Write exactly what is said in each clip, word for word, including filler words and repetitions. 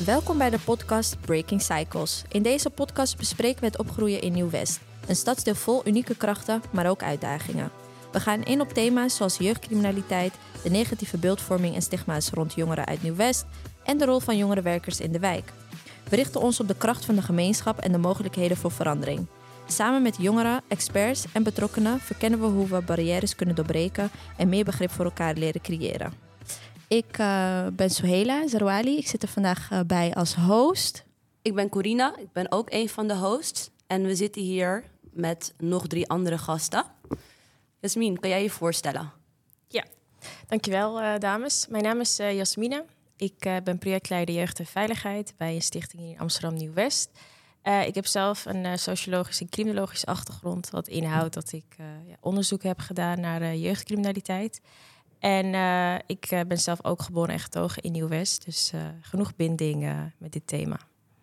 Welkom bij de podcast Breaking Cycles. In deze podcast bespreken we het opgroeien in Nieuw-West. Een stadsdeel vol unieke krachten, maar ook uitdagingen. We gaan in op thema's zoals jeugdcriminaliteit, de negatieve beeldvorming en stigma's rond jongeren uit Nieuw-West en de rol van jongerenwerkers in de wijk. We richten ons op de kracht van de gemeenschap en de mogelijkheden voor verandering. Samen met jongeren, experts en betrokkenen verkennen we hoe we barrières kunnen doorbreken en meer begrip voor elkaar leren creëren. Ik uh, ben Sohela Zerouali. Ik zit er vandaag uh, bij als host. Ik ben Corina. Ik ben ook een van de hosts. En we zitten hier met nog drie andere gasten. Jasmin, kan jij je voorstellen? Ja, dankjewel uh, dames. Mijn naam is uh, Jasmine. Ik uh, ben projectleider Jeugd en Veiligheid bij een stichting hier in Amsterdam Nieuw-West. Uh, ik heb zelf een uh, sociologische en criminologische achtergrond. Wat inhoudt dat ik uh, ja, onderzoek heb gedaan naar uh, jeugdcriminaliteit. En uh, ik uh, ben zelf ook geboren en getogen in Nieuw-West. Dus uh, genoeg binding uh, met dit thema.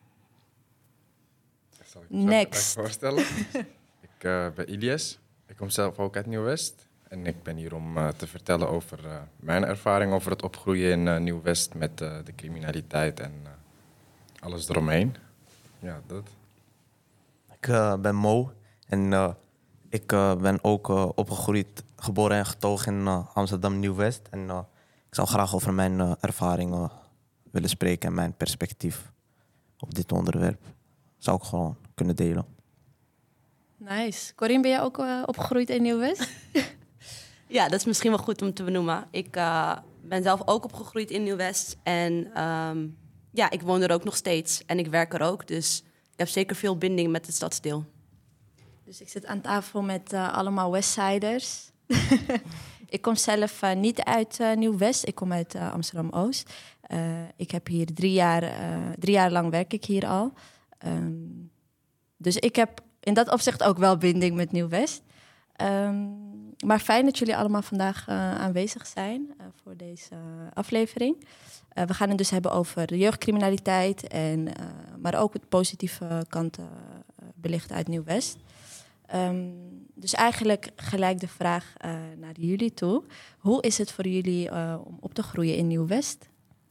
Zal ik Next. me voorstellen? Ik uh, ben Ilias. Ik kom zelf ook uit Nieuw-West. En ik ben hier om uh, te vertellen over uh, mijn ervaring over het opgroeien in uh, Nieuw-West met uh, de criminaliteit en uh, alles eromheen. Ja, dat. Ik uh, ben Mo en uh, ik uh, ben ook uh, opgegroeid, geboren en getogen in uh, Amsterdam Nieuw-West. En uh, ik zou graag over mijn uh, ervaringen willen spreken en mijn perspectief op dit onderwerp. Zou ik gewoon kunnen delen. Nice. Corinne, ben jij ook uh, opgegroeid in Nieuw-West? Ja, dat is misschien wel goed om te benoemen. Ik uh, ben zelf ook opgegroeid in Nieuw-West. En um, ja, ik woon er ook nog steeds. En ik werk er ook. Dus ik heb zeker veel binding met het stadsdeel. Dus ik zit aan tafel met uh, allemaal Westsiders. Ik kom zelf uh, niet uit uh, Nieuw-West. Ik kom uit uh, Amsterdam-Oost. Uh, ik heb hier drie jaar, uh, drie jaar lang werk ik hier al. Um, dus ik heb in dat opzicht ook wel binding met Nieuw-West. Um, maar fijn dat jullie allemaal vandaag uh, aanwezig zijn uh, voor deze uh, aflevering. Uh, we gaan het dus hebben over de jeugdcriminaliteit, en, uh, maar ook het positieve kanten uh, belichten uit Nieuw-West. Um, dus eigenlijk gelijk de vraag uh, naar jullie toe. Hoe is het voor jullie uh, om op te groeien in Nieuw-West?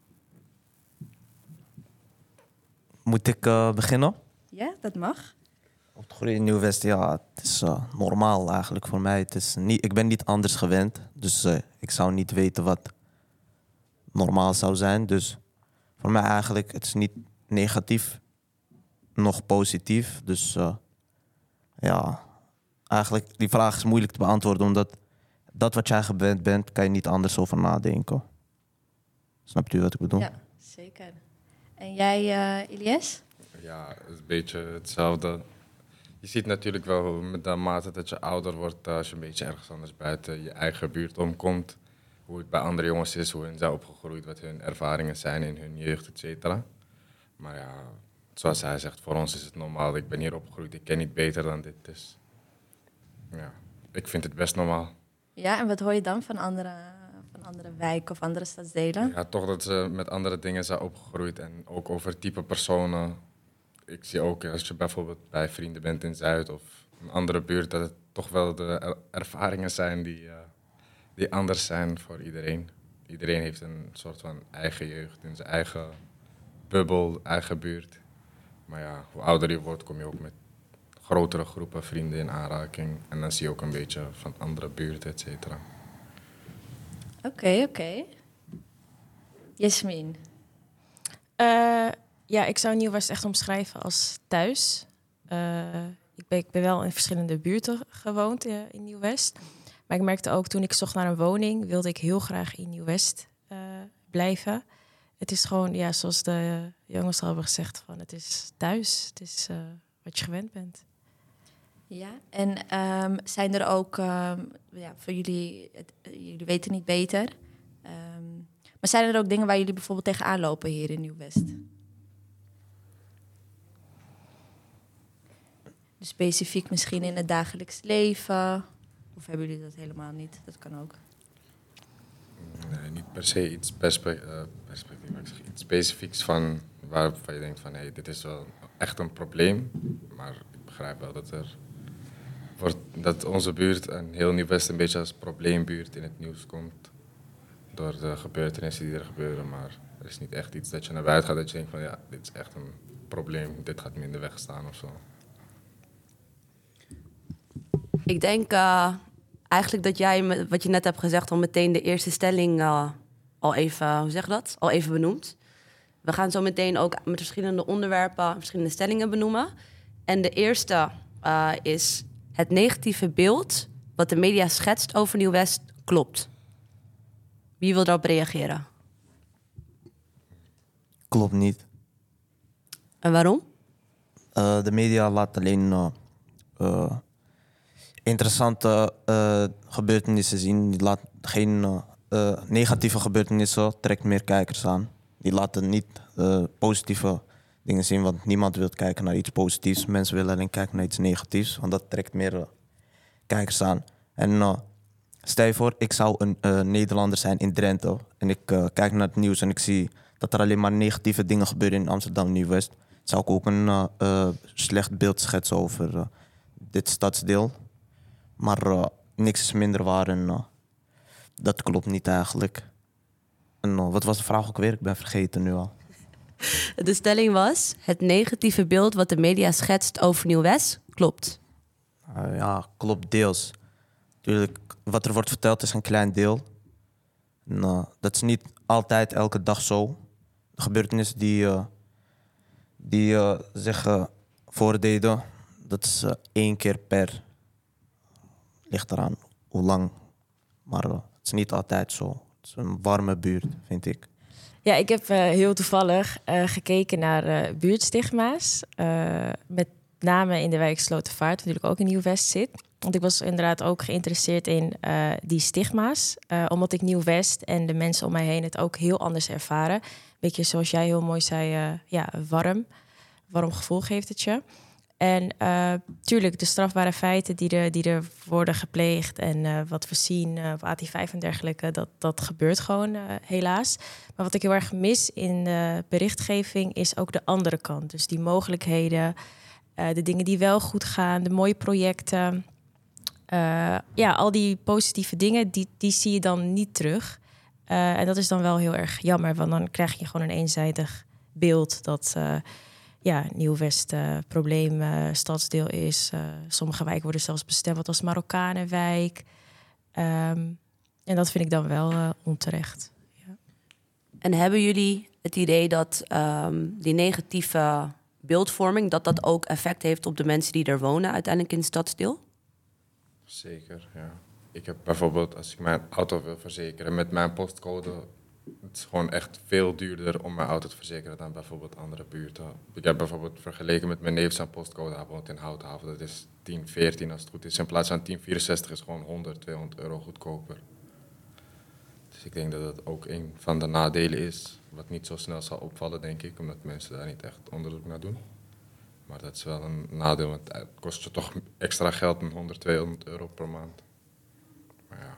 Moet ik uh, beginnen? Ja, dat mag. Op te groeien in Nieuw-West, ja, het is uh, normaal eigenlijk voor mij. Het is niet, ik ben niet anders gewend, dus uh, ik zou niet weten wat normaal zou zijn. Dus voor mij eigenlijk, het is niet negatief, nog positief. Dus uh, ja, eigenlijk die vraag is moeilijk te beantwoorden, omdat dat wat jij gewend bent, kan je niet anders over nadenken. Snapt u wat ik bedoel? Ja, zeker. En jij, uh, Ilias? Ja, het is een beetje hetzelfde. Je ziet natuurlijk wel met de mate dat je ouder wordt, als je een beetje ergens anders buiten je eigen buurt omkomt, hoe het bij andere jongens is, hoe hun zijn opgegroeid, wat hun ervaringen zijn in hun jeugd, et cetera. Maar ja, zoals hij zegt, voor ons is het normaal. Ik ben hier opgegroeid, ik ken niet beter dan dit. Dus ja, ik vind het best normaal. Ja, en wat hoor je dan van andere, van andere wijken of andere stadsdelen? Ja, toch dat ze met andere dingen zijn opgegroeid en ook over type personen. Ik zie ook als je bijvoorbeeld bij vrienden bent in Zuid of een andere buurt, dat het toch wel de er- ervaringen zijn die, uh, die anders zijn voor iedereen. Iedereen heeft een soort van eigen jeugd in zijn eigen bubbel, eigen buurt. Maar ja, hoe ouder je wordt, kom je ook met grotere groepen vrienden in aanraking. En dan zie je ook een beetje van andere buurten, et cetera. Oké, okay, oké. Okay. Jasmin? Uh, ja, ik zou Nieuw-West echt omschrijven als thuis. Uh, ik, ben, ik ben wel in verschillende buurten gewoond uh, in Nieuw-West. Maar ik merkte ook toen ik zocht naar een woning, wilde ik heel graag in Nieuw-West uh, blijven. Het is gewoon, ja, zoals de jongens al hebben gezegd, van, het is thuis. Het is uh, wat je gewend bent. Ja, en um, zijn er ook, um, ja, voor jullie, het, jullie weten niet beter, um, maar zijn er ook dingen waar jullie bijvoorbeeld tegenaan lopen hier in Nieuw-West? Dus specifiek misschien in het dagelijks leven, of hebben jullie dat helemaal niet? Dat kan ook. Nee, niet per se iets, perspe- uh, perspectief, maar ik zeg iets specifieks van waarvan je denkt van, hé, hey, dit is wel echt een probleem. Maar ik begrijp wel dat er wordt, dat onze buurt en heel Nieuw-West een beetje als probleembuurt in het nieuws komt. door de gebeurtenissen die er gebeuren. Maar er is niet echt iets dat je naar buiten gaat dat je denkt van ja, dit is echt een probleem. Dit gaat me in de weg staan of zo. Ik denk uh, eigenlijk dat jij, met wat je net hebt gezegd, al meteen de eerste stelling uh, al even, hoe zeg je dat? Al even benoemd. We gaan zo meteen ook met verschillende onderwerpen verschillende stellingen benoemen. En de eerste uh, is het negatieve beeld wat de media schetst over Nieuw-West klopt. Wie wil daarop reageren? Klopt niet. En waarom? Uh, de media laat alleen uh, uh, interessante uh, gebeurtenissen zien. Die laat geen uh, uh, negatieve gebeurtenissen, trekt meer kijkers aan. Die laten niet uh, positieve dingen zien, want niemand wil kijken naar iets positiefs. Mensen willen alleen kijken naar iets negatiefs, want dat trekt meer uh, kijkers aan. En uh, stel je voor, ik zou een uh, Nederlander zijn in Drenthe en ik uh, kijk naar het nieuws en ik zie dat er alleen maar negatieve dingen gebeuren in Amsterdam Nieuw-West. Zou ik ook een uh, uh, slecht beeld schetsen over uh, dit stadsdeel. Maar uh, niks is minder waar en uh, dat klopt niet eigenlijk. En uh, wat was de vraag ook weer? Ik ben vergeten nu al. De stelling was, het negatieve beeld wat de media schetst over Nieuw-West klopt. Uh, ja, klopt deels. Tuurlijk, wat er wordt verteld is een klein deel. En, uh, dat is niet altijd elke dag zo. De gebeurtenissen die, uh, die uh, zich uh, voordeden, dat is uh, één keer per. Ligt eraan hoe lang. Maar uh, het is niet altijd zo. Het is een warme buurt, vind ik. Ja, ik heb uh, heel toevallig uh, gekeken naar uh, buurtstigma's. Uh, met name in de wijk Slotervaart, natuurlijk ook in Nieuw-West zit. Want ik was inderdaad ook geïnteresseerd in uh, die stigma's. Uh, omdat ik Nieuw-West en de mensen om mij heen het ook heel anders ervaren. Beetje zoals jij heel mooi zei, uh, ja, warm. Warm gevoel geeft het je. En uh, tuurlijk, de strafbare feiten die er, die er worden gepleegd en uh, wat we zien uh, op A T vijf en dergelijke, dat, dat gebeurt gewoon uh, helaas. Maar wat ik heel erg mis in de berichtgeving is ook de andere kant. Dus die mogelijkheden, uh, de dingen die wel goed gaan, de mooie projecten. Uh, ja, al die positieve dingen, die, die zie je dan niet terug. Uh, en dat is dan wel heel erg jammer, want dan krijg je gewoon een eenzijdig beeld dat Uh, ja, Nieuw-West uh, probleem uh, stadsdeel is. Uh, sommige wijken worden zelfs bestempeld als Marokkanenwijk. Um, en dat vind ik dan wel uh, onterecht. Ja. En hebben jullie het idee dat um, die negatieve beeldvorming, dat dat ook effect heeft op de mensen die er wonen uiteindelijk in het stadsdeel? Zeker, ja. Ik heb bijvoorbeeld, als ik mijn auto wil verzekeren met mijn postcode, het is gewoon echt veel duurder om mijn auto te verzekeren dan bijvoorbeeld andere buurten. Ik heb bijvoorbeeld vergeleken met mijn neef zijn postcode, hij woont in Houthaven, dat is tien veertien als het goed is. In plaats van tien vierenzestig is gewoon honderd, tweehonderd euro goedkoper. Dus ik denk dat dat ook een van de nadelen is, wat niet zo snel zal opvallen, denk ik, omdat mensen daar niet echt onderzoek naar doen. Maar dat is wel een nadeel, want het kost je toch extra geld, een honderd, tweehonderd euro per maand. Maar ja.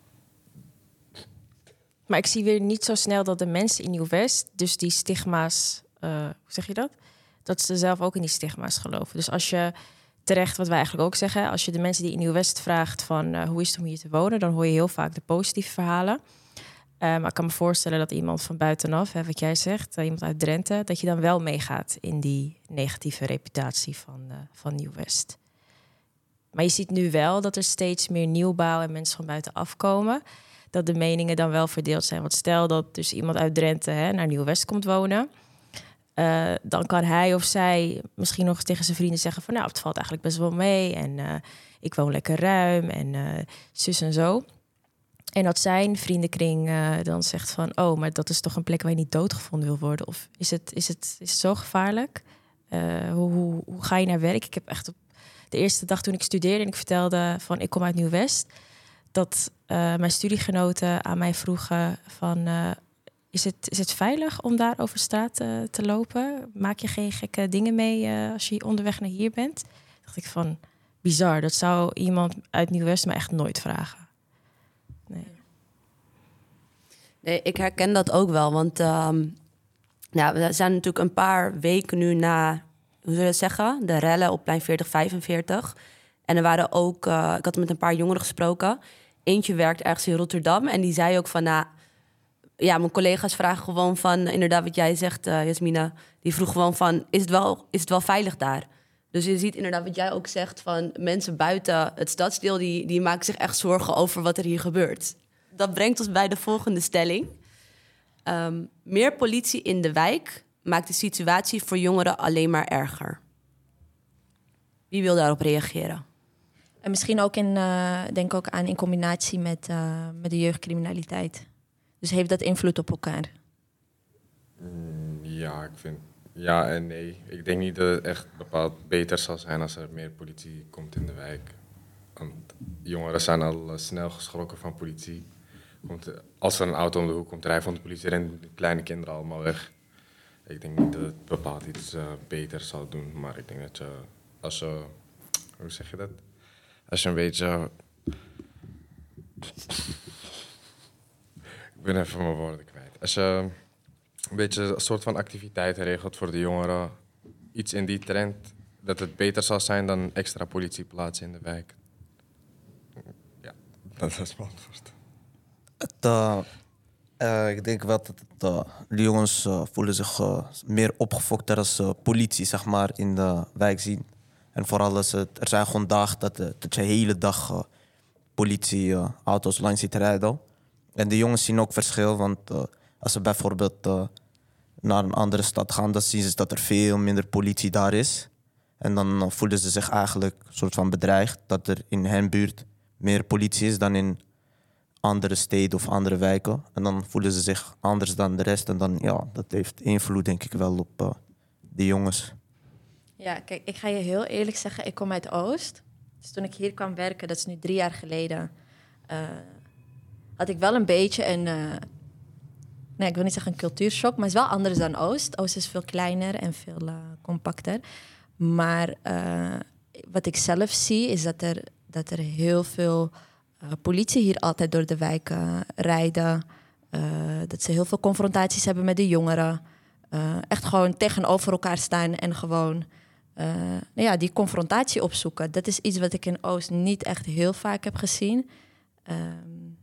Maar ik zie weer niet zo snel dat de mensen in Nieuw-West, dus die stigma's, uh, hoe zeg je dat? Dat ze zelf ook in die stigma's geloven. Dus als je terecht, wat wij eigenlijk ook zeggen, als je de mensen die in Nieuw-West vraagt van uh, hoe is het om hier te wonen, dan hoor je heel vaak de positieve verhalen. Uh, maar ik kan me voorstellen dat iemand van buitenaf, hè, wat jij zegt, uh, iemand uit Drenthe, dat je dan wel meegaat in die negatieve reputatie van, uh, van Nieuw-West. Maar je ziet nu wel dat er steeds meer nieuwbouw en mensen van buitenaf komen, dat de meningen dan wel verdeeld zijn. Want stel dat dus iemand uit Drenthe hè, naar Nieuw-West komt wonen, Uh, dan kan hij of zij misschien nog eens tegen zijn vrienden zeggen van nou, het valt eigenlijk best wel mee en uh, ik woon lekker ruim en uh, zus en zo. En dat zijn vriendenkring uh, dan zegt van oh, maar dat is toch een plek waar je niet doodgevonden wil worden? Of is het, is het, is het zo gevaarlijk? Uh, hoe, hoe, hoe ga je naar werk? Ik heb echt op de eerste dag toen ik studeerde en ik vertelde van ik kom uit Nieuw-West, dat uh, mijn studiegenoten aan mij vroegen van Uh, Is het, is het veilig om daar over straat uh, te lopen? Maak je geen gekke dingen mee uh, als je onderweg naar hier bent? Dacht ik van, bizar. Dat zou iemand uit Nieuw-West me echt nooit vragen. Nee. Nee, ik herken dat ook wel. Want um, ja, we zijn natuurlijk een paar weken nu na, hoe zou je dat zeggen? De rellen op plein veertig vijfenveertig. En er waren ook, uh, ik had met een paar jongeren gesproken. Eentje werkt ergens in Rotterdam. En die zei ook van, nou, ja, mijn collega's vragen gewoon van... inderdaad wat jij zegt, uh, Jasmina. Die vroeg gewoon van, is het, wel, is het wel veilig daar? Dus je ziet inderdaad wat jij ook zegt... van mensen buiten het stadsdeel... die, die maken zich echt zorgen over wat er hier gebeurt. Dat brengt ons bij de volgende stelling. Um, meer politie in de wijk... maakt de situatie voor jongeren alleen maar erger. Wie wil daarop reageren? En misschien ook in, uh, denk ook aan in combinatie met, uh, met de jeugdcriminaliteit. Dus heeft dat invloed op elkaar? Mm, ja, ik vind... Ja en nee. Ik denk niet dat het echt bepaald beter zal zijn als er meer politie komt in de wijk. Want jongeren zijn al uh, snel geschrokken van politie. Komt, uh, als er een auto om de hoek komt rijden van de politie... rennen de kleine kinderen allemaal weg. Ik denk niet dat het bepaald iets uh, beter zal doen. Maar ik denk dat je... Als je... Hoe zeg je dat? Als je een beetje... Ik ben even mijn woorden kwijt. Als je een beetje een soort van activiteiten regelt voor de jongeren... iets in die trend, dat het beter zal zijn dan extra politieplaatsen in de wijk. Ja, dat is mijn antwoord. Het, uh, uh, ik denk wel dat het, uh, de jongens uh, voelen zich uh, meer opgefokter als uh, politie zeg maar, in de wijk zien. En vooral als het, er zijn gewoon dagen dat, uh, dat je de hele dag uh, politieauto's uh, langs ziet rijden. En de jongens zien ook verschil, want uh, als ze bijvoorbeeld uh, naar een andere stad gaan, dan zien ze dat er veel minder politie daar is. En dan uh, voelen ze zich eigenlijk een soort van bedreigd dat er in hun buurt meer politie is dan in andere steden of andere wijken. En dan voelen ze zich anders dan de rest. En dan, ja, dat heeft invloed denk ik wel op uh, de jongens. Ja, kijk, ik ga je heel eerlijk zeggen, ik kom uit Oost. Dus toen ik hier kwam werken, dat is nu drie jaar geleden... Uh, had ik wel een beetje een... Uh, nee, ik wil niet zeggen een cultuurshock, maar het is wel anders dan Oost. Oost is veel kleiner en veel uh, compacter. Maar uh, wat ik zelf zie, is dat er, dat er heel veel uh, politie hier altijd door de wijk uh, rijden. Uh, dat ze heel veel confrontaties hebben met de jongeren. Uh, echt gewoon tegenover elkaar staan en gewoon... Uh, nou ja, die confrontatie opzoeken. Dat is iets wat ik in Oost niet echt heel vaak heb gezien. Um,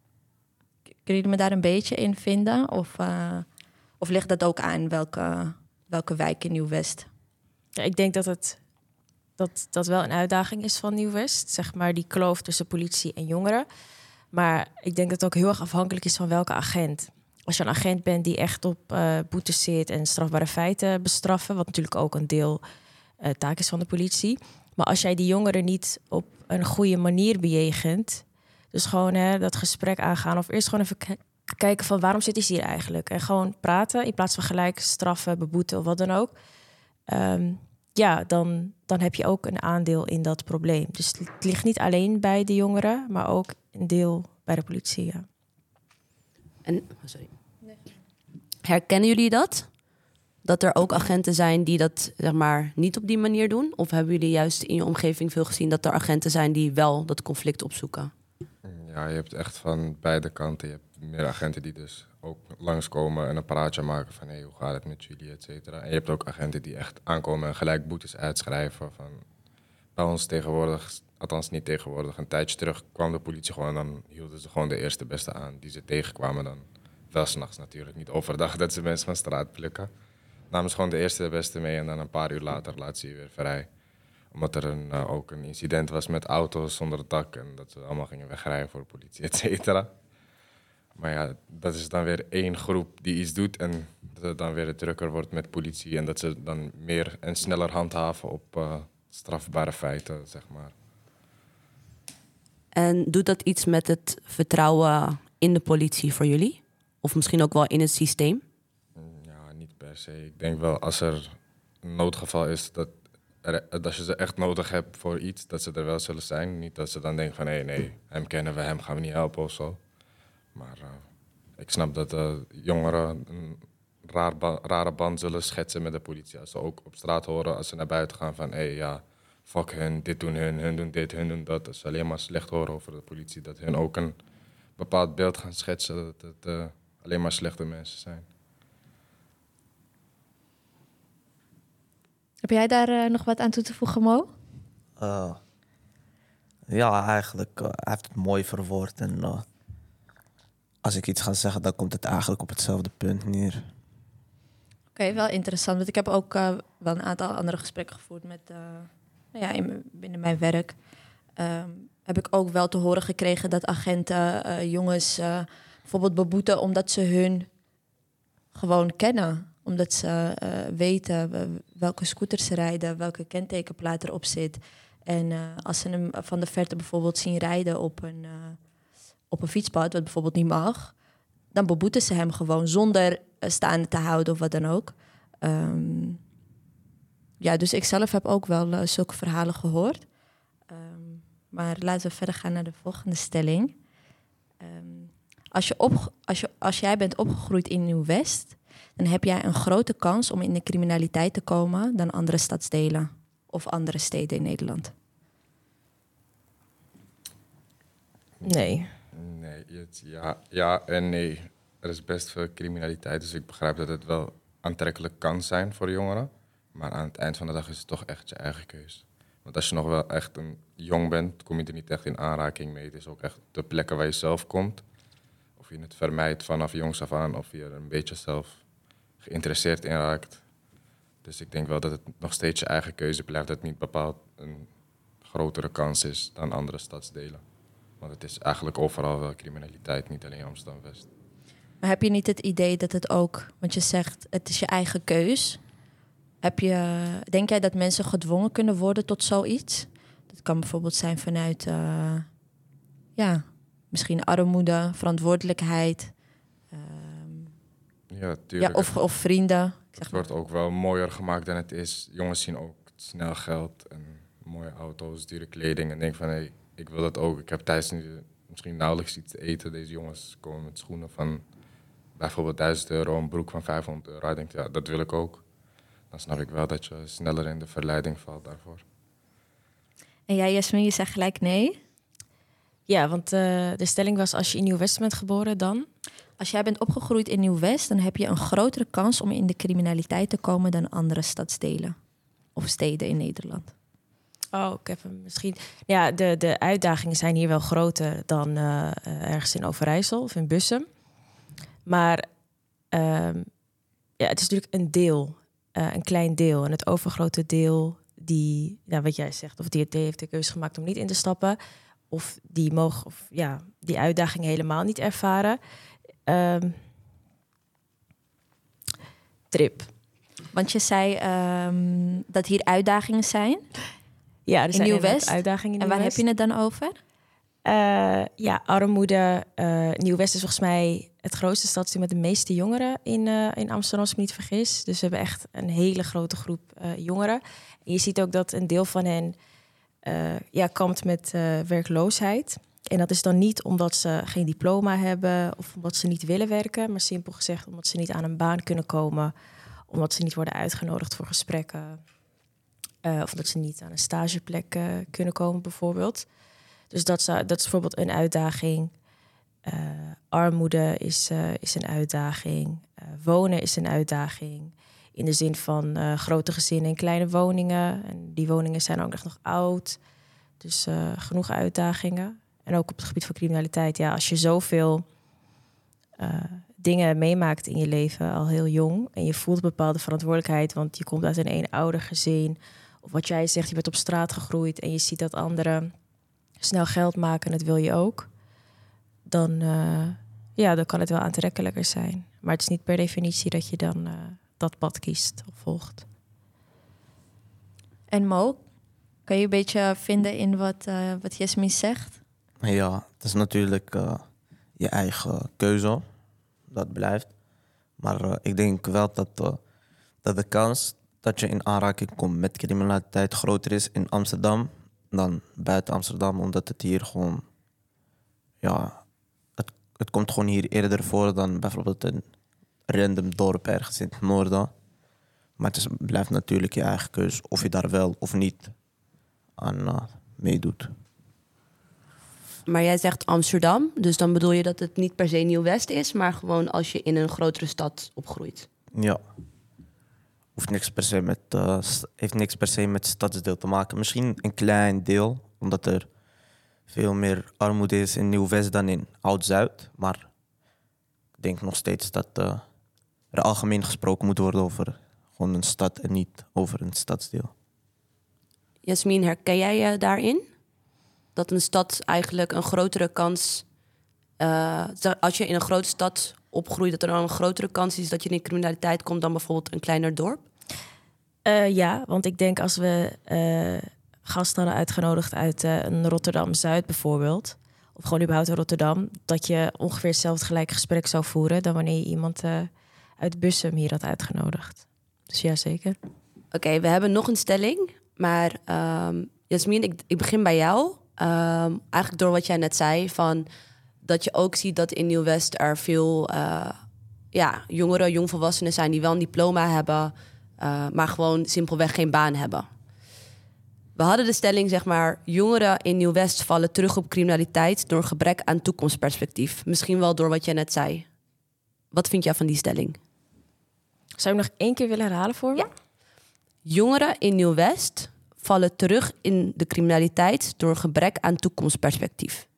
kunnen jullie me daar een beetje in vinden? Of, uh, of ligt dat ook aan welke, welke wijk in Nieuw-West? Ja, ik denk dat het dat, dat wel een uitdaging is van Nieuw-West. Zeg maar die kloof tussen politie en jongeren. Maar ik denk dat het ook heel erg afhankelijk is van welke agent. Als je een agent bent die echt op uh, boetes zit en strafbare feiten bestraffen... wat natuurlijk ook een deel uh, taak is van de politie. Maar als jij die jongeren niet op een goede manier bejegent... dus gewoon hè, dat gesprek aangaan of eerst gewoon even k- kijken van... waarom zitten ze hier eigenlijk? En gewoon praten in plaats van gelijk straffen, beboeten of wat dan ook... Um, ja, dan, dan heb je ook een aandeel in dat probleem. Dus het ligt niet alleen bij de jongeren, maar ook een deel bij de politie. Ja. En, oh, sorry. Herkennen jullie dat? Dat er ook agenten zijn die dat zeg maar niet op die manier doen? Of hebben jullie juist in je omgeving veel gezien dat er agenten zijn die wel dat conflict opzoeken? Ja, je hebt echt van beide kanten. Je hebt meer agenten die dus ook langskomen en een praatje maken van... hé, hey, hoe gaat het met jullie, et cetera. En je hebt ook agenten die echt aankomen en gelijk boetes uitschrijven. Van, bij ons tegenwoordig, althans niet tegenwoordig, een tijdje terug kwam de politie gewoon... en dan hielden ze gewoon de eerste beste aan die ze tegenkwamen dan. Wel 's nachts natuurlijk, niet overdag dat ze mensen van straat plukken. Namen ze gewoon de eerste de beste mee en dan een paar uur later laat ze je weer vrij. Omdat er een, uh, ook een incident was met auto's zonder dak... en dat ze allemaal gingen wegrijden voor de politie, et cetera. Maar ja, dat is dan weer één groep die iets doet... en dat het dan weer drukker wordt met politie... en dat ze dan meer en sneller handhaven op uh, strafbare feiten, zeg maar. En doet dat iets met het vertrouwen in de politie voor jullie? Of misschien ook wel in het systeem? Ja, niet per se. Ik denk wel als er een noodgeval is... dat dat je ze echt nodig hebt voor iets, dat ze er wel zullen zijn. Niet dat ze dan denken van, hé, hey, nee, hem kennen we, hem gaan we niet helpen of zo. Maar uh, ik snap dat uh, jongeren een raar ba- rare band zullen schetsen met de politie. Als ze ook op straat horen, als ze naar buiten gaan van, hé, hey, ja, fuck hun, dit doen hun, hun doen dit, hun doen dat. Als ze alleen maar slecht horen over de politie, dat hun ook een bepaald beeld gaan schetsen, dat het uh, alleen maar slechte mensen zijn. Heb jij daar uh, nog wat aan toe te voegen, Mo? Uh, ja, eigenlijk. Uh, hij heeft het mooi verwoord. En, uh, als ik iets ga zeggen, dan komt het eigenlijk op hetzelfde punt neer. Oké, okay, wel interessant. Want ik heb ook uh, wel een aantal andere gesprekken gevoerd met, uh, nou ja, in, binnen mijn werk. Um, heb ik ook wel te horen gekregen dat agenten uh, jongens uh, bijvoorbeeld beboeten omdat ze hun gewoon kennen. Omdat ze uh, weten welke scooters ze rijden, welke kentekenplaat erop zit. En uh, als ze hem van de verte bijvoorbeeld zien rijden op een, uh, op een fietspad, wat bijvoorbeeld niet mag, dan beboeten ze hem gewoon zonder uh, staande te houden of wat dan ook. Um, ja, dus ik zelf heb ook wel uh, zulke verhalen gehoord. Um, maar laten we verder gaan naar de volgende stelling. Um, als, je op, als, je, als jij bent opgegroeid in Nieuw-West, dan heb jij een grote kans om in de criminaliteit te komen dan andere stadsdelen of andere steden in Nederland. Nee. Nee, het, ja, ja en nee. Er is best veel criminaliteit, dus ik begrijp dat het wel aantrekkelijk kan zijn voor jongeren. Maar aan het eind van de dag is het toch echt je eigen keus. Want als je nog wel echt een jong bent, kom je er niet echt in aanraking mee. Het is ook echt de plekken waar je zelf komt. Of je het vermijdt vanaf jongs af aan, of je er een beetje zelf geïnteresseerd in raakt. Dus ik denk wel dat het nog steeds je eigen keuze blijft. Dat het niet bepaald een grotere kans is dan andere stadsdelen. Want het is eigenlijk overal wel criminaliteit, niet alleen Amsterdam-West. Maar heb je niet het idee dat het ook, want je zegt het is je eigen keus. Heb je, denk jij dat mensen gedwongen kunnen worden tot zoiets? Dat kan bijvoorbeeld zijn vanuit, uh, ja, misschien armoede, verantwoordelijkheid. Um, ja, tuurlijk. Ja, of, of vrienden. Zeg het wordt ook wel mooier gemaakt dan het is. Jongens zien ook snel geld en mooie auto's, dure kleding. En denk van, hé, hey, ik wil dat ook. Ik heb thuis misschien nauwelijks iets te eten. Deze jongens komen met schoenen van bijvoorbeeld duizend euro, een broek van vijfhonderd euro. Ik denk, ja, dat wil ik ook. Dan snap ik wel dat je sneller in de verleiding valt daarvoor. En jij, Jasmin, je zegt gelijk nee? Ja, want uh, de stelling was als je in Nieuw-West bent geboren, dan? Als jij bent opgegroeid in Nieuw-West, dan heb je een grotere kans om in de criminaliteit te komen dan andere stadsdelen of steden in Nederland. Oh, ik heb hem misschien. Ja, de, de uitdagingen zijn hier wel groter dan uh, ergens in Overijssel of in Bussum. Maar uh, ja, het is natuurlijk een deel, uh, een klein deel. En het overgrote deel die, nou, wat jij zegt, of die, die heeft de keuze gemaakt om niet in te stappen, of die mogen, of ja, die uitdagingen helemaal niet ervaren. Um, trip. Want je zei um, dat hier uitdagingen zijn. Ja, er zijn Nieuw-West. uitdagingen in En waar Nieuw-West. heb je het dan over? Uh, ja, armoede. Uh, Nieuw-West is volgens mij het grootste stadsdeel met de meeste jongeren in, uh, in Amsterdam, als ik me niet vergis. Dus we hebben echt een hele grote groep uh, jongeren. En je ziet ook dat een deel van hen uh, ja, kampt met uh, werkloosheid. En dat is dan niet omdat ze geen diploma hebben of omdat ze niet willen werken, maar simpel gezegd omdat ze niet aan een baan kunnen komen, omdat ze niet worden uitgenodigd voor gesprekken, uh, of dat ze niet aan een stageplek uh, kunnen komen bijvoorbeeld. Dus dat is, dat is bijvoorbeeld een uitdaging. Uh, armoede is, uh, is een uitdaging. Uh, wonen is een uitdaging. In de zin van uh, grote gezinnen en kleine woningen. En die woningen zijn ook echt nog oud. Dus uh, genoeg uitdagingen. En ook op het gebied van criminaliteit. Ja, als je zoveel uh, dingen meemaakt in je leven al heel jong. En je voelt een bepaalde verantwoordelijkheid. Want je komt uit een eenoudergezin. Of wat jij zegt, je bent op straat gegroeid. En je ziet dat anderen snel geld maken. En dat wil je ook. Dan, uh, ja, dan kan het wel aantrekkelijker zijn. Maar het is niet per definitie dat je dan uh, dat pad kiest of volgt. En Mo, kan je een beetje vinden in wat, uh, wat Jasmin zegt? Ja, het is natuurlijk uh, je eigen keuze. Dat blijft. Maar uh, ik denk wel dat, uh, dat de kans dat je in aanraking komt met criminaliteit groter is in Amsterdam dan buiten Amsterdam. Omdat het hier gewoon... Ja, het, het komt gewoon hier eerder voor dan bijvoorbeeld een random dorp ergens in het noorden. Maar het is, blijft natuurlijk je eigen keuze of je daar wel of niet aan uh, meedoet. Maar jij zegt Amsterdam, dus dan bedoel je dat het niet per se Nieuw-West is, maar gewoon als je in een grotere stad opgroeit. Ja. Hoeft niks per se met, uh, heeft niks per se met stadsdeel te maken. Misschien een klein deel, omdat er veel meer armoede is in Nieuw-West dan in Oud-Zuid. Maar denk nog steeds dat uh, er algemeen gesproken moet worden over gewoon een stad en niet over een stadsdeel. Jasmin, herken jij je daarin? Dat een stad eigenlijk een grotere kans... Uh, als je in een grote stad opgroeit, dat er dan een grotere kans is dat je in criminaliteit komt dan bijvoorbeeld een kleiner dorp? Uh, ja, want ik denk als we uh, gasten hadden uitgenodigd uit uh, een Rotterdam-Zuid bijvoorbeeld, of gewoon überhaupt in Rotterdam, dat je ongeveer hetzelfde gelijk gesprek zou voeren dan wanneer je iemand uh, uit Bussum hier had uitgenodigd. Dus ja, zeker. Oké, okay, we hebben nog een stelling, maar um, Jasmin, ik, ik begin bij jou. Um, eigenlijk door wat jij net zei, van dat je ook ziet dat in Nieuw-West er veel uh, ja, jongeren, jongvolwassenen zijn die wel een diploma hebben, uh, maar gewoon simpelweg geen baan hebben. We hadden de stelling, zeg maar, jongeren in Nieuw-West vallen terug op criminaliteit door gebrek aan toekomstperspectief. Misschien wel door wat jij net zei. Wat vind jij van die stelling? Zou je nog één keer willen herhalen voor me? Ja. Jongeren in Nieuw-West vallen terug in de criminaliteit door gebrek aan toekomstperspectief.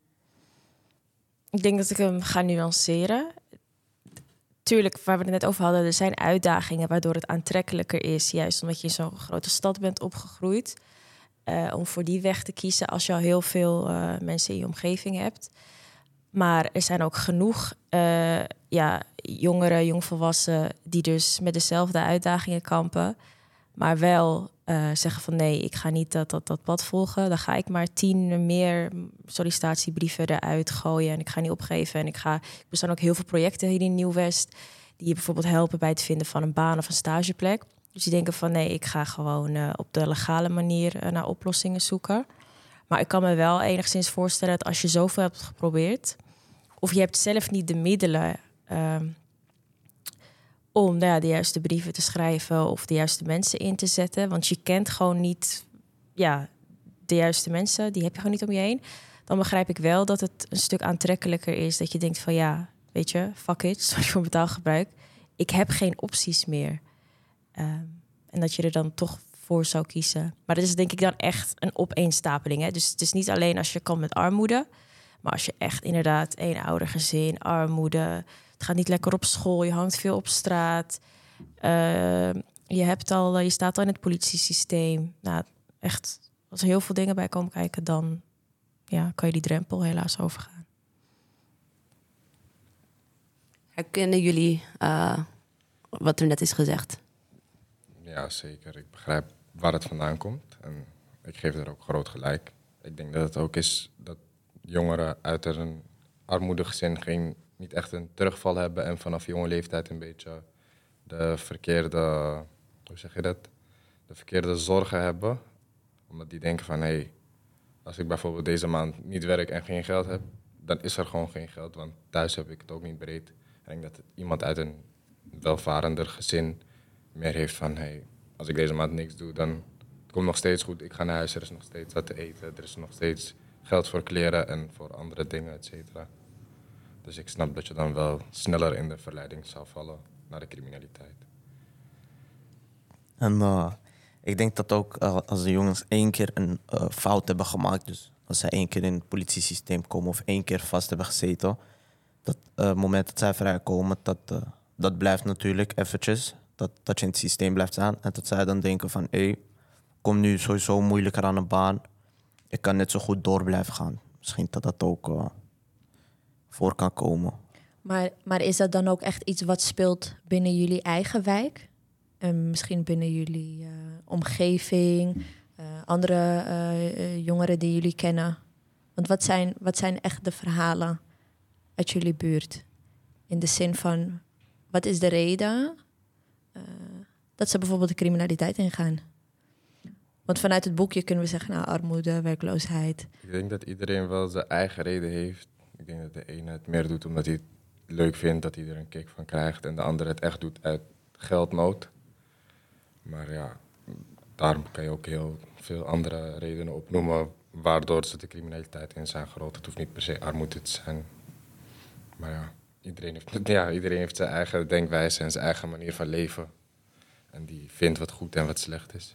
Ik denk dat ik hem ga nuanceren. Tuurlijk, waar we het net over hadden, er zijn uitdagingen waardoor het aantrekkelijker is, juist omdat je in zo'n grote stad bent opgegroeid, uh, om voor die weg te kiezen als je al heel veel uh, mensen in je omgeving hebt. Maar er zijn ook genoeg uh, ja, jongeren, jongvolwassenen die dus met dezelfde uitdagingen kampen, maar wel uh, zeggen van nee, ik ga niet dat, dat, dat pad volgen. Dan ga ik maar tien meer sollicitatiebrieven eruit gooien en ik ga niet opgeven. En ik ga, er bestaan ook heel veel projecten hier in Nieuw-West die je bijvoorbeeld helpen bij het vinden van een baan of een stageplek. Dus die denken van nee, ik ga gewoon uh, op de legale manier uh, naar oplossingen zoeken. Maar ik kan me wel enigszins voorstellen dat als je zoveel hebt geprobeerd, of je hebt zelf niet de middelen Uh, om nou ja, de juiste brieven te schrijven of de juiste mensen in te zetten. Want je kent gewoon niet ja, de juiste mensen. Die heb je gewoon niet om je heen. Dan begrijp ik wel dat het een stuk aantrekkelijker is. Dat je denkt van ja, weet je, fuck it. Sorry voor mijn taalgebruik. Ik heb geen opties meer. Uh, en dat je er dan toch voor zou kiezen. Maar dat is denk ik dan echt een opeenstapeling. Hè? Dus het is niet alleen als je komt met armoede. Maar als je echt inderdaad eenoudergezin, armoede, het gaat niet lekker op school, je hangt veel op straat. Uh, je, hebt al, je staat al in het politiesysteem. Nou, echt, als er heel veel dingen bij komen kijken, dan ja, kan je die drempel helaas overgaan. Herkennen jullie uh, wat er net is gezegd? Ja, zeker. Ik begrijp waar het vandaan komt. En ik geef er ook groot gelijk. Ik denk dat het ook is dat jongeren uit een armoedig geen, niet echt een terugval hebben en vanaf jonge leeftijd een beetje de verkeerde, hoe zeg je dat? De verkeerde zorgen hebben. Omdat die denken van, hé, hey, als ik bijvoorbeeld deze maand niet werk en geen geld heb, dan is er gewoon geen geld, want thuis heb ik het ook niet breed. En ik denk dat iemand uit een welvarender gezin meer heeft van, hé, hey, als ik deze maand niks doe, dan het komt nog steeds goed. Ik ga naar huis, er is nog steeds wat te eten, er is nog steeds geld voor kleren en voor andere dingen, et cetera. Dus ik snap dat je dan wel sneller in de verleiding zal vallen naar de criminaliteit. En uh, ik denk dat ook uh, als de jongens één keer een uh, fout hebben gemaakt, dus als zij één keer in het politiesysteem komen of één keer vast hebben gezeten, dat uh, het moment dat zij vrijkomen, dat, uh, dat blijft natuurlijk eventjes, dat, dat je in het systeem blijft staan. En dat zij dan denken van, hé, hey, ik kom nu sowieso moeilijker aan een baan. Ik kan net zo goed door blijven gaan. Misschien dat dat ook uh, voor kan komen. Maar, maar is dat dan ook echt iets wat speelt binnen jullie eigen wijk? En misschien binnen jullie uh, omgeving, uh, andere uh, jongeren die jullie kennen? Want wat zijn, wat zijn echt de verhalen uit jullie buurt? In de zin van, wat is de reden uh, dat ze bijvoorbeeld de criminaliteit ingaan? Want vanuit het boekje kunnen we zeggen, nou, armoede, werkloosheid. Ik denk dat iedereen wel zijn eigen reden heeft. Ik denk dat de ene het meer doet omdat hij het leuk vindt, dat hij er een kick van krijgt. En de andere het echt doet uit geldnood. Maar ja, daarom kan je ook heel veel andere redenen opnoemen waardoor ze de criminaliteit in zijn gerold. Het hoeft niet per se armoede te zijn. Maar ja iedereen, heeft, ja, iedereen heeft zijn eigen denkwijze en zijn eigen manier van leven. En die vindt wat goed en wat slecht is.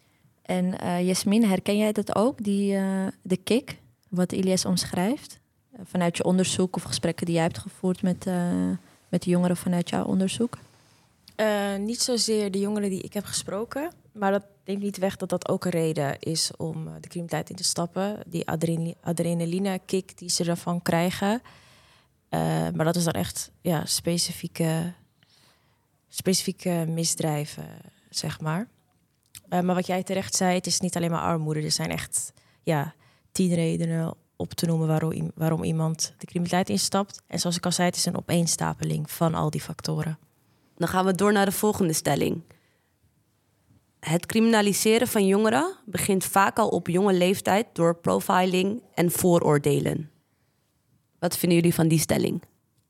En uh, Jasmin, herken jij dat ook, die, uh, de kick, wat Ilyes omschrijft? vanuit je onderzoek of gesprekken die jij hebt gevoerd met, uh, met de jongeren vanuit jouw onderzoek? Uh, niet zozeer de jongeren die ik heb gesproken, maar dat neemt niet weg dat dat ook een reden is om uh, de criminaliteit in te stappen. Die adrenali- adrenaline-kick die ze ervan krijgen. Uh, maar dat is dan echt ja, specifieke, specifieke misdrijven, zeg maar. Uh, maar wat jij terecht zei, het is niet alleen maar armoede. Er zijn echt ja, tien redenen op te noemen waarom, waarom iemand de criminaliteit instapt. En zoals ik al zei, het is een opeenstapeling van al die factoren. Dan gaan we door naar de volgende stelling. Het criminaliseren van jongeren begint vaak al op jonge leeftijd door profiling en vooroordelen. Wat vinden jullie van die stelling?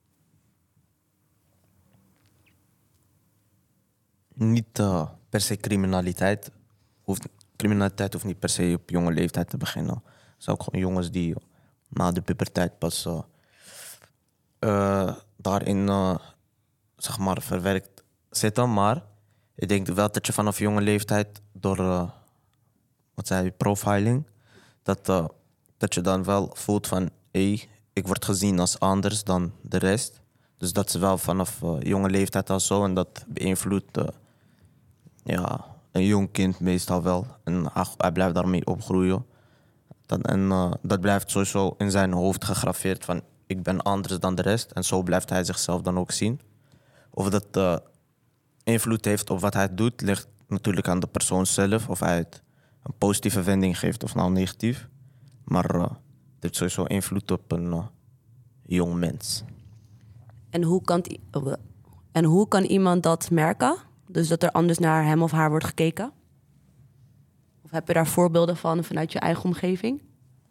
Niet uh, per se criminaliteit. Hoeft, criminaliteit hoeft niet per se op jonge leeftijd te beginnen. Er zijn ook gewoon jongens die na de puberteit pas uh, uh, daarin uh, zeg maar verwerkt zitten. Maar ik denk wel dat je vanaf jonge leeftijd door uh, wat zei je, profiling, dat, uh, dat je dan wel voelt van hey, ik word gezien als anders dan de rest. Dus dat is wel vanaf uh, jonge leeftijd al zo en dat beïnvloedt uh, ja, een jong kind meestal wel. En hij blijft daarmee opgroeien. Dat, en uh, dat blijft sowieso in zijn hoofd gegraveerd van ik ben anders dan de rest. En zo blijft hij zichzelf dan ook zien. Of dat uh, invloed heeft op wat hij doet, ligt natuurlijk aan de persoon zelf. Of hij het een positieve wending geeft of nou negatief. Maar uh, het heeft sowieso invloed op een uh, jong mens. En hoe, kan t- en hoe kan iemand dat merken? Dus dat er anders naar hem of haar wordt gekeken? Of heb je daar voorbeelden van vanuit je eigen omgeving?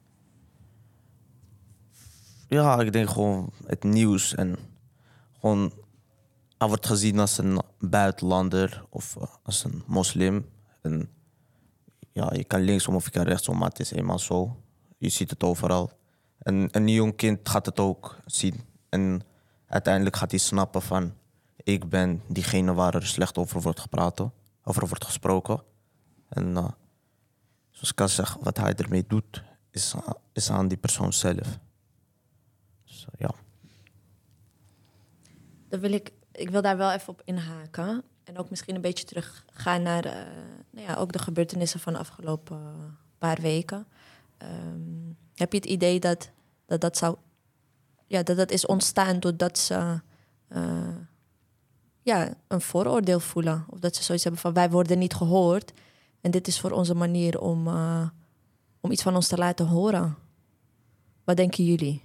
Ja, ik denk gewoon het nieuws. En gewoon, hij wordt gezien als een buitenlander of uh, als een moslim. En ja, je kan linksom of je kan rechtsom, maar het is eenmaal zo. Je ziet het overal. En een jong kind gaat het ook zien. En uiteindelijk gaat hij snappen van ik ben diegene waar er slecht over wordt gepraat, over wordt gesproken. En uh, zoals ik al zeg, wat hij ermee doet, is, uh, is aan die persoon zelf. Dus, uh, ja. Dan wil ik, ik wil daar wel even op inhaken. En ook misschien een beetje teruggaan naar uh, nou ja, ook de gebeurtenissen van de afgelopen uh, paar weken. Um, heb je het idee dat dat, dat, zou, ja, dat, dat is ontstaan doordat ze uh, ja, een vooroordeel voelen? Of dat ze zoiets hebben van wij worden niet gehoord. En dit is voor onze manier om, uh, om iets van ons te laten horen. Wat denken jullie?